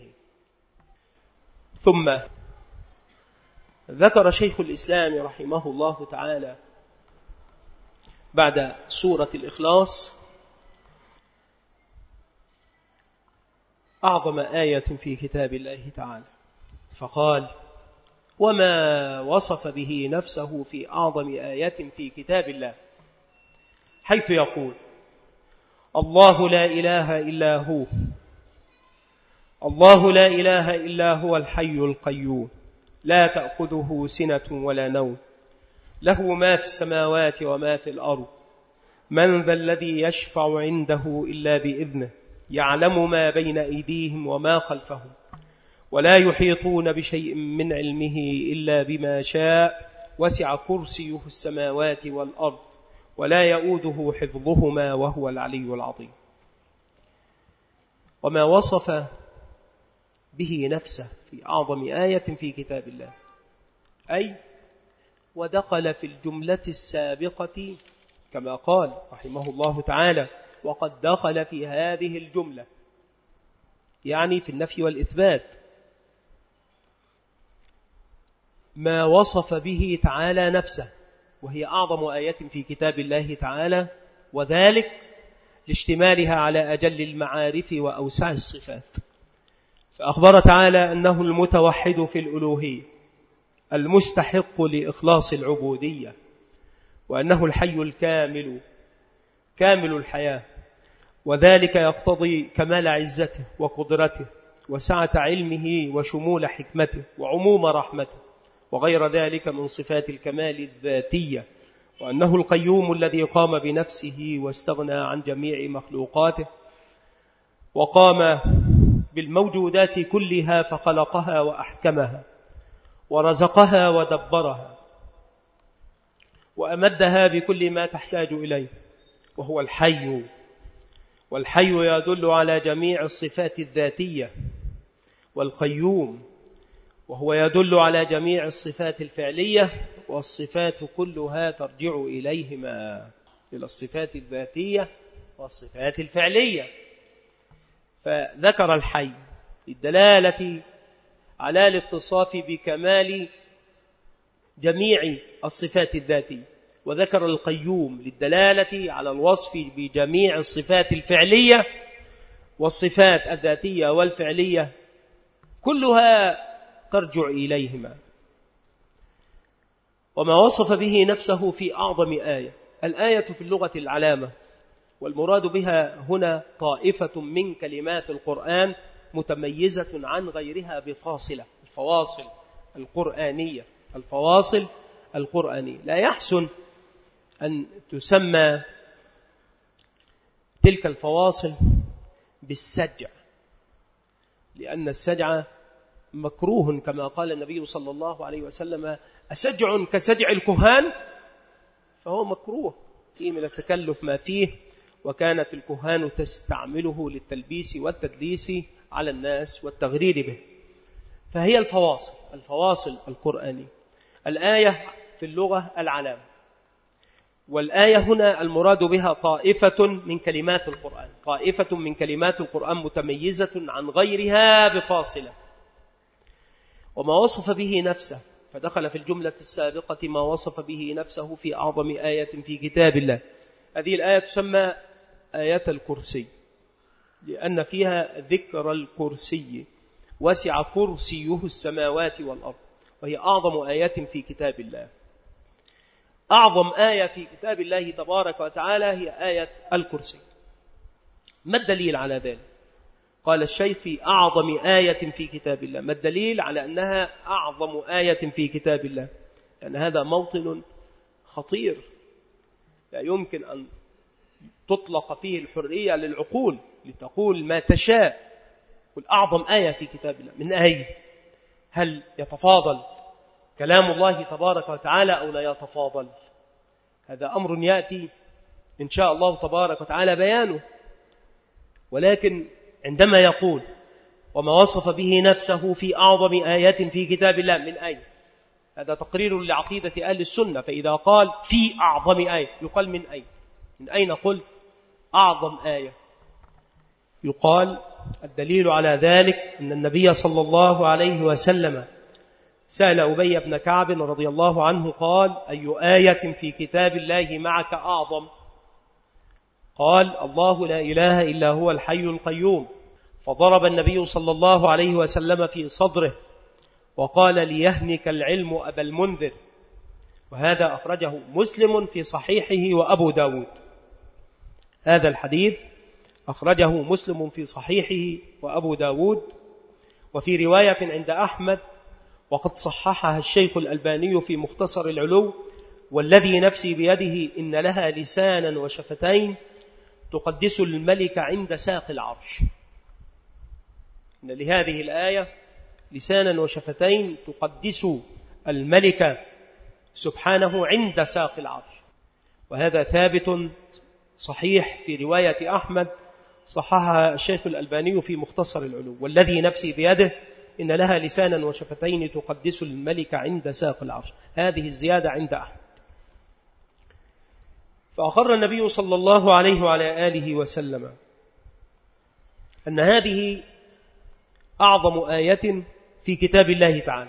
ثم ذكر شيخ الإسلام رحمه الله تعالى بعد سورة الإخلاص أعظم آية في كتاب الله تعالى، فقال: وما وصف به نفسه في أعظم آية في كتاب الله، حيث يقول: الله لا إله إلا هو الله لا إله إلا هو الحي القيوم لا تأخذه سنة ولا نوم له ما في السماوات وما في الأرض من ذا الذي يشفع عنده إلا بإذنه يعلم ما بين أيديهم وما خلفهم ولا يحيطون بشيء من علمه إلا بما شاء وسع كرسيه السماوات والأرض ولا يؤوده حفظهما وهو العلي العظيم. وما وصف به نفسه في أعظم آية في كتاب الله، أي ودخل في الجملة السابقة كما قال رحمه الله تعالى: وقد دخل في هذه الجملة، يعني في النفي والإثبات، ما وصف به تعالى نفسه، وهي أعظم آية في كتاب الله تعالى، وذلك لاشتمالها على أجل المعارف وأوسع الصفات. فأخبر تعالى أنه المتوحد في الألوهية المستحق لإخلاص العبودية، وأنه الحي الكامل كامل الحياة، وذلك يقتضي كمال عزته وقدرته وسعة علمه وشمول حكمته وعموم رحمته وغير ذلك من صفات الكمال الذاتية، وأنه القيوم الذي قام بنفسه واستغنى عن جميع مخلوقاته وقام بالموجودات كلها فخلقها وأحكمها ورزقها ودبرها وأمدها بكل ما تحتاج إليه، وهو الحي. والحي يدل على جميع الصفات الذاتية، والقيوم وهو يدل على جميع الصفات الفعلية، والصفات كلها ترجع إليهما، إلى الصفات الذاتية والصفات الفعلية. فذكر الحي للدلالة على الاتصاف بكمال جميع الصفات الذاتية، وذكر القيوم للدلالة على الوصف بجميع الصفات الفعلية، والصفات الذاتية والفعلية كلها ترجع إليهما. وما وصف به نفسه في أعظم آية، الآية في اللغة العلامة، والمراد بها هنا طائفة من كلمات القرآن متميزة عن غيرها بفاصلة، الفواصل القرآنية الفواصل القرآنية. لا يحسن أن تسمى تلك الفواصل بالسجع، لأن السجع مكروه كما قال النبي صلى الله عليه وسلم: أسجع كسجع الكهان، فهو مكروه فيه من التكلف ما فيه وكانت الكهان تستعمله للتلبيس والتدليس على الناس والتغرير به. فهي الفواصل الفواصل القرآنية. الآية في اللغة العلامة، والآية هنا المراد بها طائفة من كلمات القرآن، طائفة من كلمات القرآن متميزة عن غيرها بفاصلة. وما وصف به نفسه، فدخل في الجملة السابقة ما وصف به نفسه في أعظم آية في كتاب الله. هذه الآية تسمى آية الكرسي، لأن فيها ذكر الكرسي، وسع كرسيه السماوات والأرض، وهي أعظم آية في كتاب الله. أعظم آية في كتاب الله تبارك وتعالى هي آية الكرسي. ما الدليل على ذلك؟ قال الشيخ في أعظم آية في كتاب الله. ما الدليل على أنها أعظم آية في كتاب الله؟ لأن هذا موطن خطير لا يمكن أن تطلق فيه الحرية للعقول لتقول ما تشاء. قل أعظم آية في كتاب الله، من أي؟ هل يتفاضل كلام الله تبارك وتعالى أو لا يتفاضل؟ هذا أمر يأتي إن شاء الله تبارك وتعالى بيانه. ولكن عندما يقول وما وصف به نفسه في أعظم آيات في كتاب الله، من أي؟ هذا تقرير لعقيدة أهل السنة. فإذا قال في أعظم آية يقال من أي؟ من أين قل أعظم آية؟ يقال الدليل على ذلك أن النبي صلى الله عليه وسلم سأل أبي بن كعب رضي الله عنه قال أي آية في كتاب الله معك أعظم؟ قال الله لا إله إلا هو الحي القيوم. فضرب النبي صلى الله عليه وسلم في صدره وقال ليهنك العلم أبا المنذر. وهذا أخرجه مسلم في صحيحه وأبو داود. هذا الحديث أخرجه مسلم في صحيحه وأبو داود. وفي رواية عند أحمد وقد صححها الشيخ الألباني في مختصر العلو: والذي نفسي بيده إن لها لسانا وشفتين تقدس الملك عند ساق العرش. إن لهذه الآية لسانا وشفتين تقدس الملك سبحانه عند ساق العرش. وهذا ثابت صحيح في رواية أحمد صححها الشيخ الألباني في مختصر العلو: والذي نفسي بيده إن لها لسانا وشفتين تقدس الملك عند ساق العرش. هذه الزيادة عند أحمد. فأقر النبي صلى الله عليه وعلى آله وسلم أن هذه أعظم آية في كتاب الله تعالى،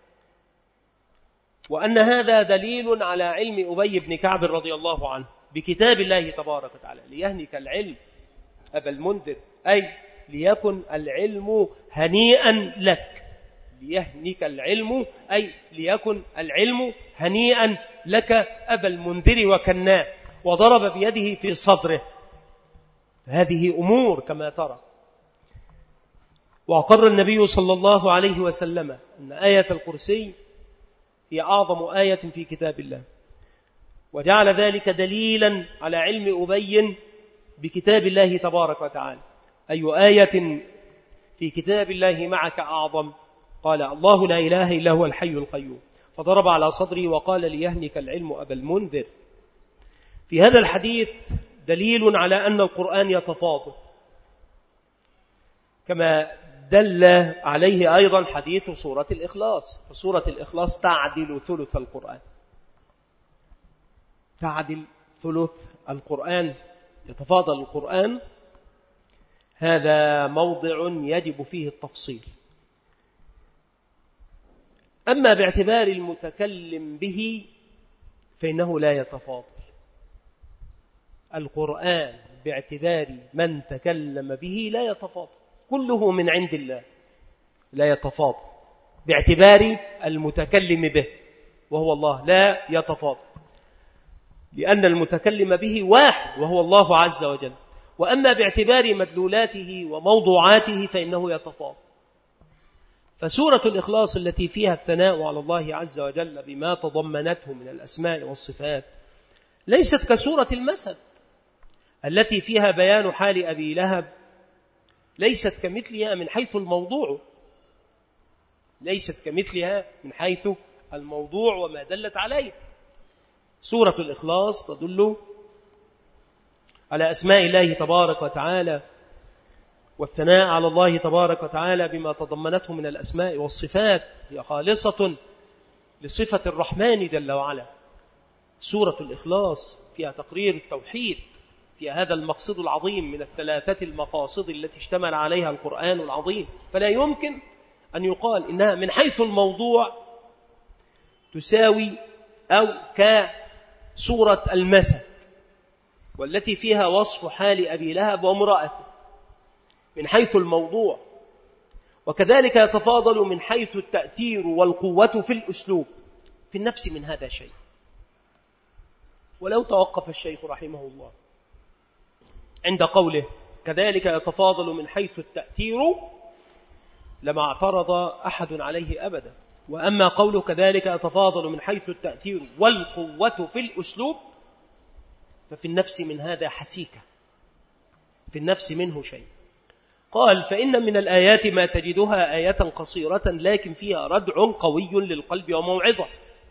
وأن هذا دليل على علم أبي بن كعب رضي الله عنه بكتاب الله تبارك وتعالى. ليهنك العلم أبا المنذر، أي ليكن العلم هنيئا لك. ليهنك العلم أي ليكن العلم هنيئا لك أبا المنذر وكناه. وضرب بيده في صدره. هذه أمور كما ترى. وأقر النبي صلى الله عليه وسلم أن آية الكرسي هي أعظم آية في كتاب الله، وجعل ذلك دليلا على علم أبي بكتاب الله تبارك وتعالى. أي آية في كتاب الله معك أعظم؟ قال الله لا إله إلا هو الحي القيوم. فضرب على صدري وقال ليهنك العلم أبا المنذر. في هذا الحديث دليل على أن القرآن يتفاضل، كما دل عليه أيضا حديث سورة الإخلاص. فسورة الإخلاص تعدل ثلث القرآن، تعدل ثلث القرآن، يتفاضل القرآن. هذا موضع يجب فيه التفصيل. أما باعتبار المتكلم به فإنه لا يتفاضل. القرآن باعتبار من تكلم به لا يتفاضل، كله من عند الله، لا يتفاضل. باعتبار المتكلم به وهو الله لا يتفاضل، لأن المتكلم به واحد وهو الله عز وجل. وأما باعتبار مدلولاته وموضوعاته فإنه يتفاضل. فسورة الإخلاص التي فيها الثناء على الله عز وجل بما تضمنته من الأسماء والصفات ليست كسورة المسد التي فيها بيان حال أبي لهب، ليست كمثلها من حيث الموضوع، ليست كمثلها من حيث الموضوع وما دلت عليه. سورة الإخلاص تدل على أسماء الله تبارك وتعالى والثناء على الله تبارك وتعالى بما تضمنته من الأسماء والصفات هي خالصة لصفة الرحمن جل وعلا. سورة الإخلاص فيها تقرير التوحيد، في هذا المقصد العظيم من الثلاثة المقاصد التي اشتمل عليها القرآن العظيم، فلا يمكن أن يقال إنها من حيث الموضوع تساوي أو كسورة المسد والتي فيها وصف حال أبي لهب وامرأته من حيث الموضوع، وكذلك يتفاضل من حيث التأثير والقوة في الأسلوب. في النفس من هذا شيء. ولو توقف الشيخ رحمه الله عند قوله كذلك يتفاضل من حيث التأثير لما اعترض أحد عليه أبدا. وأما قوله كذلك يتفاضل من حيث التأثير والقوة في الأسلوب ففي النفس من هذا حسيكة، في النفس منه شيء. قال فإن من الآيات ما تجدها آية قصيرة لكن فيها ردع قوي للقلب وموعظة،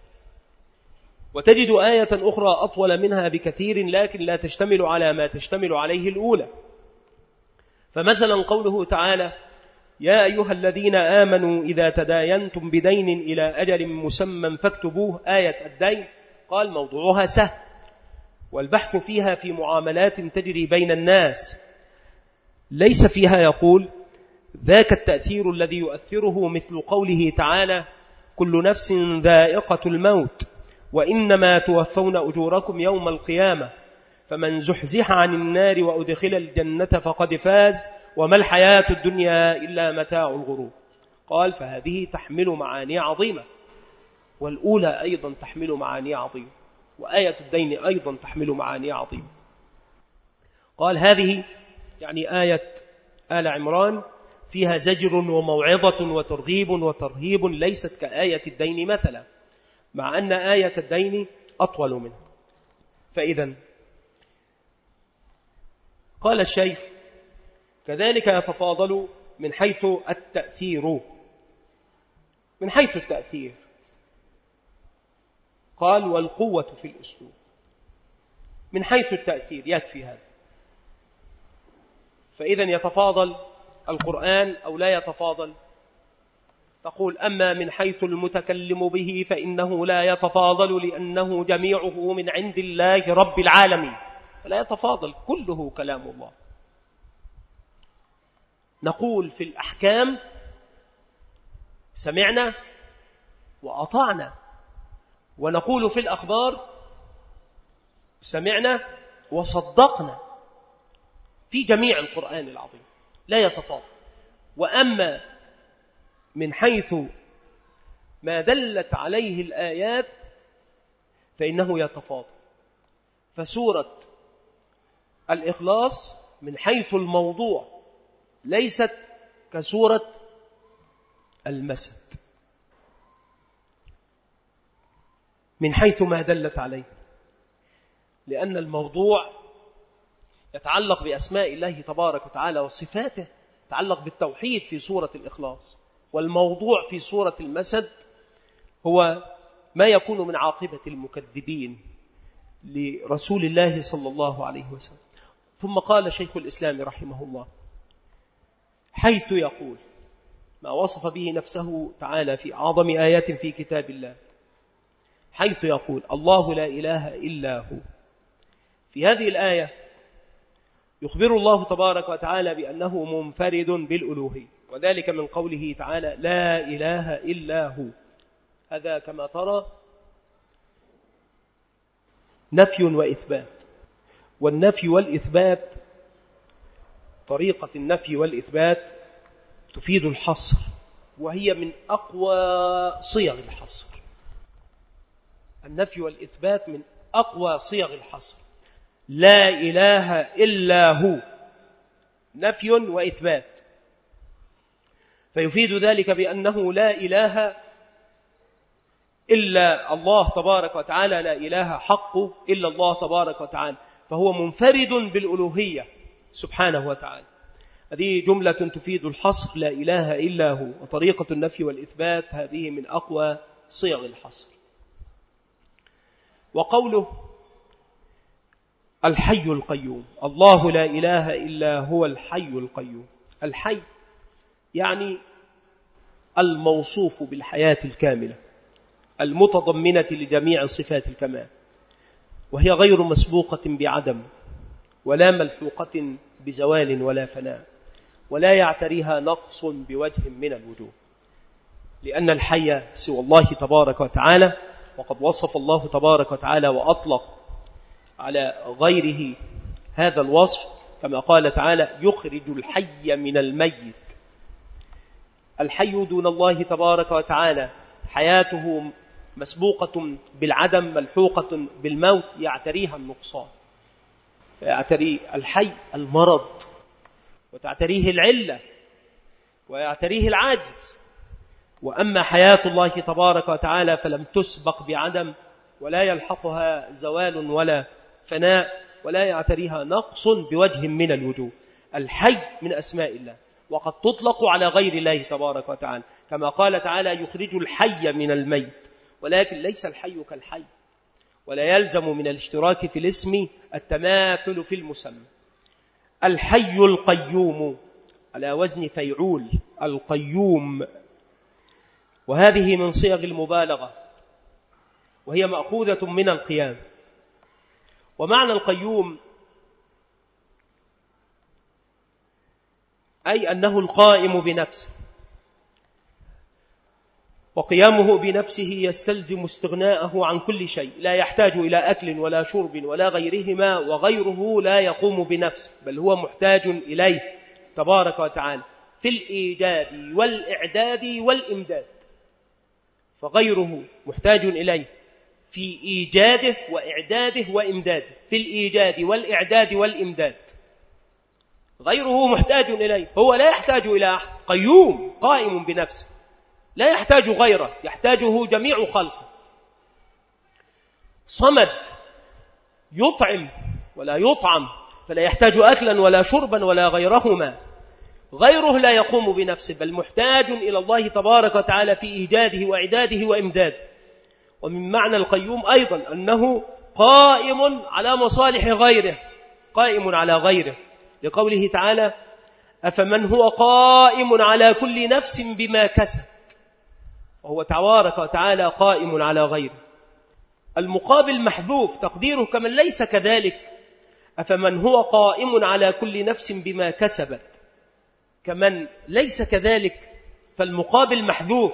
وتجد آية أخرى أطول منها بكثير لكن لا تشتمل على ما تشتمل عليه الأولى. فمثلا قوله تعالى يا أيها الذين آمنوا إذا تداينتم بدين إلى أجل مسمى فاكتبوه، آية الدين قال موضوعها سهل والبحث فيها في معاملات تجري بين الناس، ليس فيها يقول ذاك التأثير الذي يؤثره مثل قوله تعالى كل نفس ذائقة الموت وإنما توفون أجوركم يوم القيامة فمن زحزح عن النار وأدخل الجنة فقد فاز وما الحياة الدنيا إلا متاع الغرور. قال فهذه تحمل معاني عظيمة، والأولى أيضا تحمل معاني عظيمة، وآية الدين أيضا تحمل معاني عظيمة. قال هذه يعني آية آل عمران فيها زجر وموعظة وترغيب وترهيب ليست كآية الدين مثلا، مع أن آية الدين أطول منه. فإذا قال الشيخ كذلك يتفاضل من حيث التأثير. من حيث التأثير قال والقوة في الأسلوب. من حيث التأثير يكفي هذا. فإذا يتفاضل القرآن أو لا يتفاضل؟ تقول أما من حيث المتكلم به فإنه لا يتفاضل لأنه جميعه من عند الله رب العالمين، فلا يتفاضل، كله كلام الله. نقول في الأحكام سمعنا وأطعنا، ونقول في الأخبار سمعنا وصدقنا، في جميع القرآن العظيم لا يتفاضل. وأما من حيث ما دلت عليه الآيات فإنه يتفاضل. فسورة الإخلاص من حيث الموضوع ليست كسورة المسد من حيث ما دلت عليه، لأن الموضوع يتعلق بأسماء الله تبارك وتعالى وصفاته، يتعلق بالتوحيد في سورة الإخلاص. والموضوع في سورة المسد هو ما يكون من عاقبة المكذبين لرسول الله صلى الله عليه وسلم. ثم قال شيخ الإسلام رحمه الله حيث يقول ما وصف به نفسه تعالى في أعظم آيات في كتاب الله، حيث يقول الله لا إله إلا هو. في هذه الآية يخبر الله تبارك وتعالى بأنه منفرد بالألوهية، وذلك من قوله تعالى لا إله إلا هو. هذا كما ترى نفي وإثبات، والنفي والإثبات طريقة النفي والإثبات تفيد الحصر، وهي من أقوى صيغ الحصر. النفي والإثبات من أقوى صيغ الحصر. لا إله إلا هو نفي وإثبات، فيفيد ذلك بأنه لا إله إلا الله تبارك وتعالى، لا إله حق إلا الله تبارك وتعالى، فهو منفرد بالألوهية سبحانه وتعالى. هذه جملة تفيد الحصر، لا إله إلا هو. وطريقة النفي والإثبات هذه من أقوى صيغ الحصر. وقوله الحي القيوم. الله لا إله إلا هو الحي القيوم. الحي يعني الموصوف بالحياة الكاملة المتضمنة لجميع صفات الكمال، وهي غير مسبوقة بعدم ولا ملحوقة بزوال ولا فناء، ولا يعتريها نقص بوجه من الوجوه، لأن الحي سوى الله تبارك وتعالى، وقد وصف الله تبارك وتعالى وأطلق على غيره هذا الوصف كما قال تعالى: يخرج الحي من الميت. الحي دون الله تبارك وتعالى حياته مسبوقة بالعدم ملحوقة بالموت، يعتريها النقصان، فيعتري الحي المرض، وتعتريه العلة، ويعتريه العاجز. وأما حياة الله تبارك وتعالى فلم تسبق بعدم، ولا يلحقها زوال ولا فناء، ولا يعتريها نقص بوجه من الوجوه. الحي من أسماء الله، وقد تطلق على غير الله تبارك وتعالى، كما قال تعالى: يخرج الحي من الميت، ولكن ليس الحي كالحي، ولا يلزم من الاشتراك في الاسم التماثل في المسمى. الحي القيوم على وزن فيعول، القيوم، وهذه من صيغ المبالغة، وهي مأخوذة من القيام. ومعنى القيوم أي أنه القائم بنفسه، وقيامه بنفسه يستلزم استغناءه عن كل شيء، لا يحتاج إلى أكل ولا شرب ولا غيرهما، وغيره لا يقوم بنفسه، بل هو محتاج إليه تبارك وتعالى في الإيجاد والإعداد والإمداد. فغيره محتاج إليه في إيجاده وإعداده وإمداده، في الإيجاد والإعداد والإمداد. غيره محتاج إليه، هو لا يحتاج إلى أحد، قيوم قائم بنفسه، لا يحتاج غيره، يحتاجه جميع خلقه. صمد يطعم ولا يطعم، فلا يحتاج أكلا ولا شربا ولا غيرهما. غيره لا يقوم بنفسه، بل محتاج إلى الله تبارك وتعالى في إيجاده وإعداده وإمداده. ومن معنى القيوم أيضا أنه قائم على مصالح غيره، قائم على غيره، لقوله تعالى: أفمن هو قائم على كل نفس بما كسب. وهو تبارك وتعالى قائم على غيره. المقابل محذوف، تقديره كمن ليس كذلك، أفمن هو قائم على كل نفس بما كسبت، كمن ليس كذلك، فالمقابل محذوف،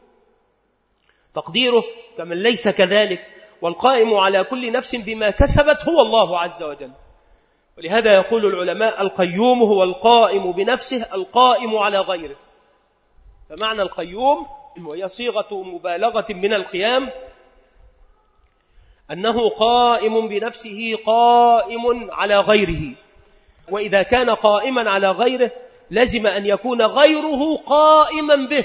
تقديره كمن ليس كذلك، والقائم على كل نفس بما كسبت هو الله عز وجل. ولهذا يقول العلماء: القيوم هو القائم بنفسه القائم على غيره. فمعنى القيوم، وهي صيغة مبالغة من القيام، أنه قائم بنفسه قائم على غيره. وإذا كان قائما على غيره لازم أن يكون غيره قائما به،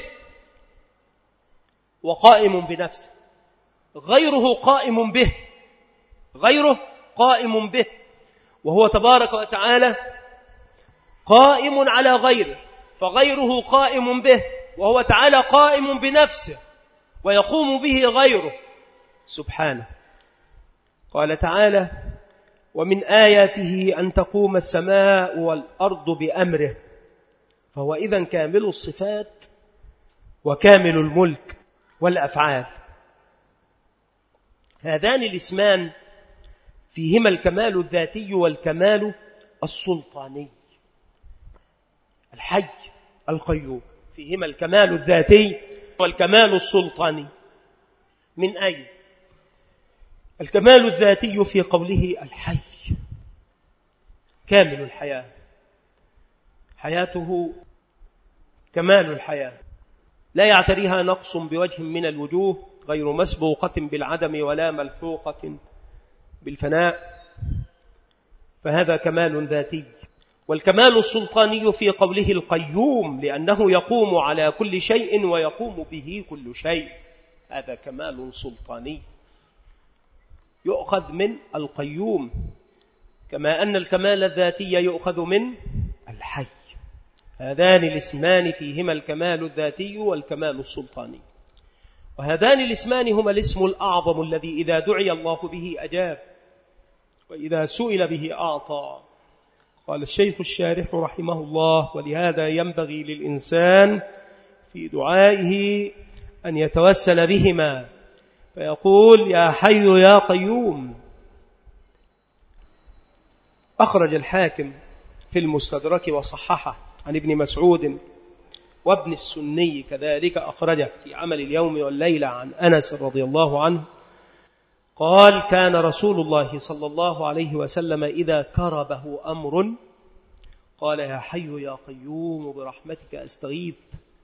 وقائم بنفسه. غيره قائم به، غيره قائم به، وهو تبارك وتعالى قائم على غيره، فغيره قائم به، وهو تعالى قائم بنفسه ويقوم به غيره سبحانه. قال تعالى: ومن آياته أن تقوم السماء والأرض بأمره. فهو إذن كامل الصفات وكامل الملك والأفعال. هذان الاسمان فيهما الكمال الذاتي والكمال السلطاني. الحي القيوم فيهما الكمال الذاتي والكمال السلطاني. من أين؟ الكمال الذاتي في قوله الحي، كامل الحياة، حياته كمال الحياة، لا يعتريها نقص بوجه من الوجوه، غير مسبوقة بالعدم ولا ملحوقة بالفناء، فهذا كمال ذاتي. والكمال السلطاني في قوله القيوم، لأنه يقوم على كل شيء ويقوم به كل شيء، هذا كمال سلطاني يؤخذ من القيوم، كما أن الكمال الذاتي يؤخذ من الحي. هذان الاسمان فيهما الكمال الذاتي والكمال السلطاني. وهذان الاسمان هما الاسم الأعظم الذي إذا دعي الله به أجاب، وإذا سئل به أعطى. قال الشيخ الشارح رحمه الله: ولهذا ينبغي للإنسان في دعائه أن يتوسل بهما، فيقول: يا حي يا قيوم. أخرج الحاكم في المستدرك وصححه عن ابن مسعود، وابن السني كذلك أخرجه في عمل اليوم والليلة عن أنس رضي الله عنه قال: كان رسول الله صلى الله عليه وسلم إذا كربه أمر قال: يا حي يا قيوم برحمتك أستغيث.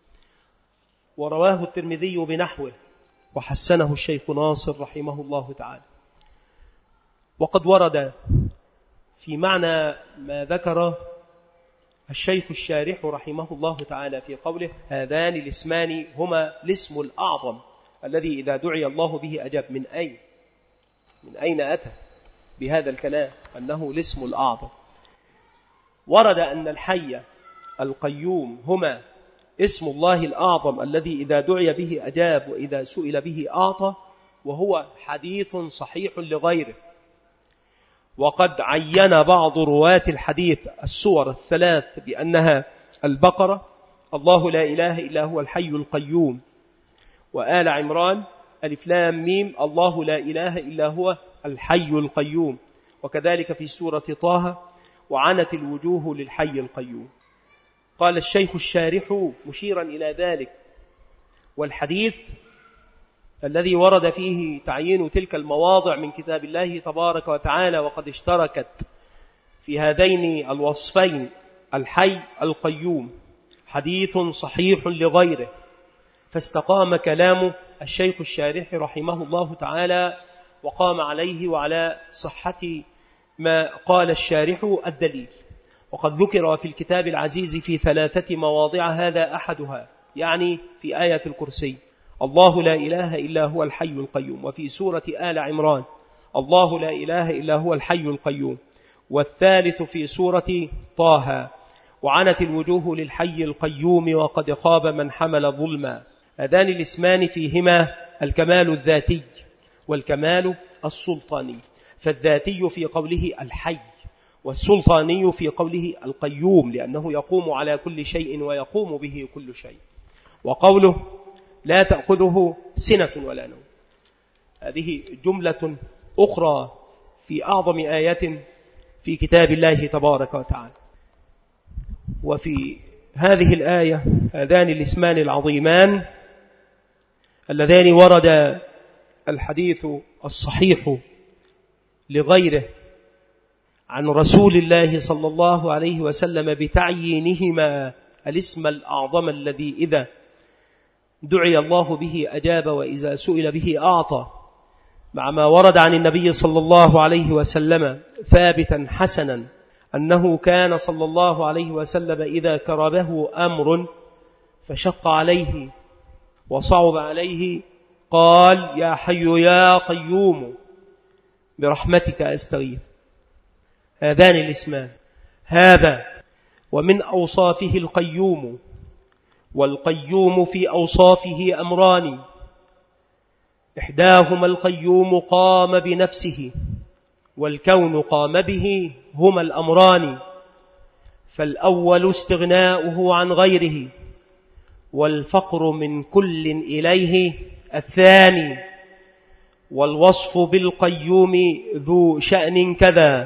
ورواه الترمذي بنحوه وحسنه الشيخ ناصر رحمه الله تعالى. وقد ورد في معنى ما ذكر الشيخ الشارح رحمه الله تعالى في قوله: هذان الاسمان هما الاسم الأعظم الذي إذا دعي الله به أجاب. من أين من أين أتى بهذا الكلام أنه الاسم الأعظم؟ ورد أن الحي القيوم هما اسم الله الأعظم الذي إذا دعي به أجاب وإذا سئل به أعطى، وهو حديث صحيح لغيره. وقد عين بعض رواة الحديث السور الثلاث بأنها البقرة، الله لا إله إلا هو الحي القيوم، وآل عمران ألف لام ميم الله لا إله إلا هو الحي القيوم، وكذلك في سورة طه وعنت الوجوه للحي القيوم. قال الشيخ الشارح مشيرا إلى ذلك: والحديث الذي ورد فيه تعيين تلك المواضع من كتاب الله تبارك وتعالى وقد اشتركت في هذين الوصفين الحي القيوم حديث صحيح لغيره، فاستقام كلام الشيخ الشارح رحمه الله تعالى وقام عليه وعلى صحة ما قال الشارح الدليل. وقد ذكر في الكتاب العزيز في ثلاثة مواضع هذا أحدها، يعني في آية الكرسي الله لا إله إلا هو الحي القيوم، وفي سورة آل عمران الله لا إله إلا هو الحي القيوم، والثالث في سورة طه وعنت الوجوه للحي القيوم وقد خاب من حمل ظلما. هذان الاسمان فيهما الكمال الذاتي والكمال السلطاني، فالذاتي في قوله الحي، والسلطاني في قوله القيوم، لأنه يقوم على كل شيء ويقوم به كل شيء. وقوله لا تأخذه سنة ولا نوم، هذه جملة أخرى في أعظم آية في كتاب الله تبارك وتعالى. وفي هذه الآية هذان الاسمان العظيمان اللذان ورد الحديث الصحيح لغيره عن رسول الله صلى الله عليه وسلم بتعيينهما الاسم الأعظم الذي إذا دعي الله به أجاب وإذا سئل به أعطى، مع ما ورد عن النبي صلى الله عليه وسلم ثابتا حسنا أنه كان صلى الله عليه وسلم إذا كربه أمر فشق عليه وصعب عليه قال: يا حي يا قيوم برحمتك أستغيث. هذان الاسمان، هذا ومن أوصافه القيوم، والقيوم في أوصافه أمران: إحداهما القيوم قام بنفسه، والكون قام به، هما الأمران. فالأول استغناؤه عن غيره، والفقر من كل إليه الثاني. والوصف بالقيوم ذو شأن كذا،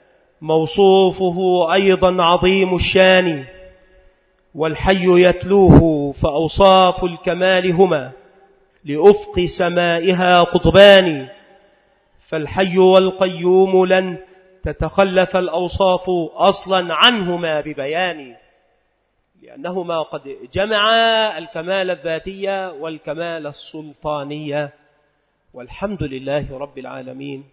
موصوفه أيضا عظيم الشان. والحي يتلوه فأوصاف الكمال هما، لأفق سمائها قطبان. فالحي والقيوم لن تتخلف الأوصاف أصلا عنهما ببيان، لأنهما قد جمعا الكمال الذاتي والكمال السلطاني. والحمد لله رب العالمين،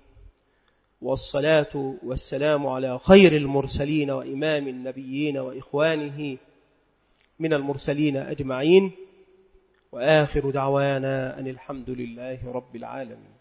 والصلاة والسلام على خير المرسلين وإمام النبيين وإخوانه من المرسلين أجمعين، وآخر دعوانا أن الحمد لله رب العالمين.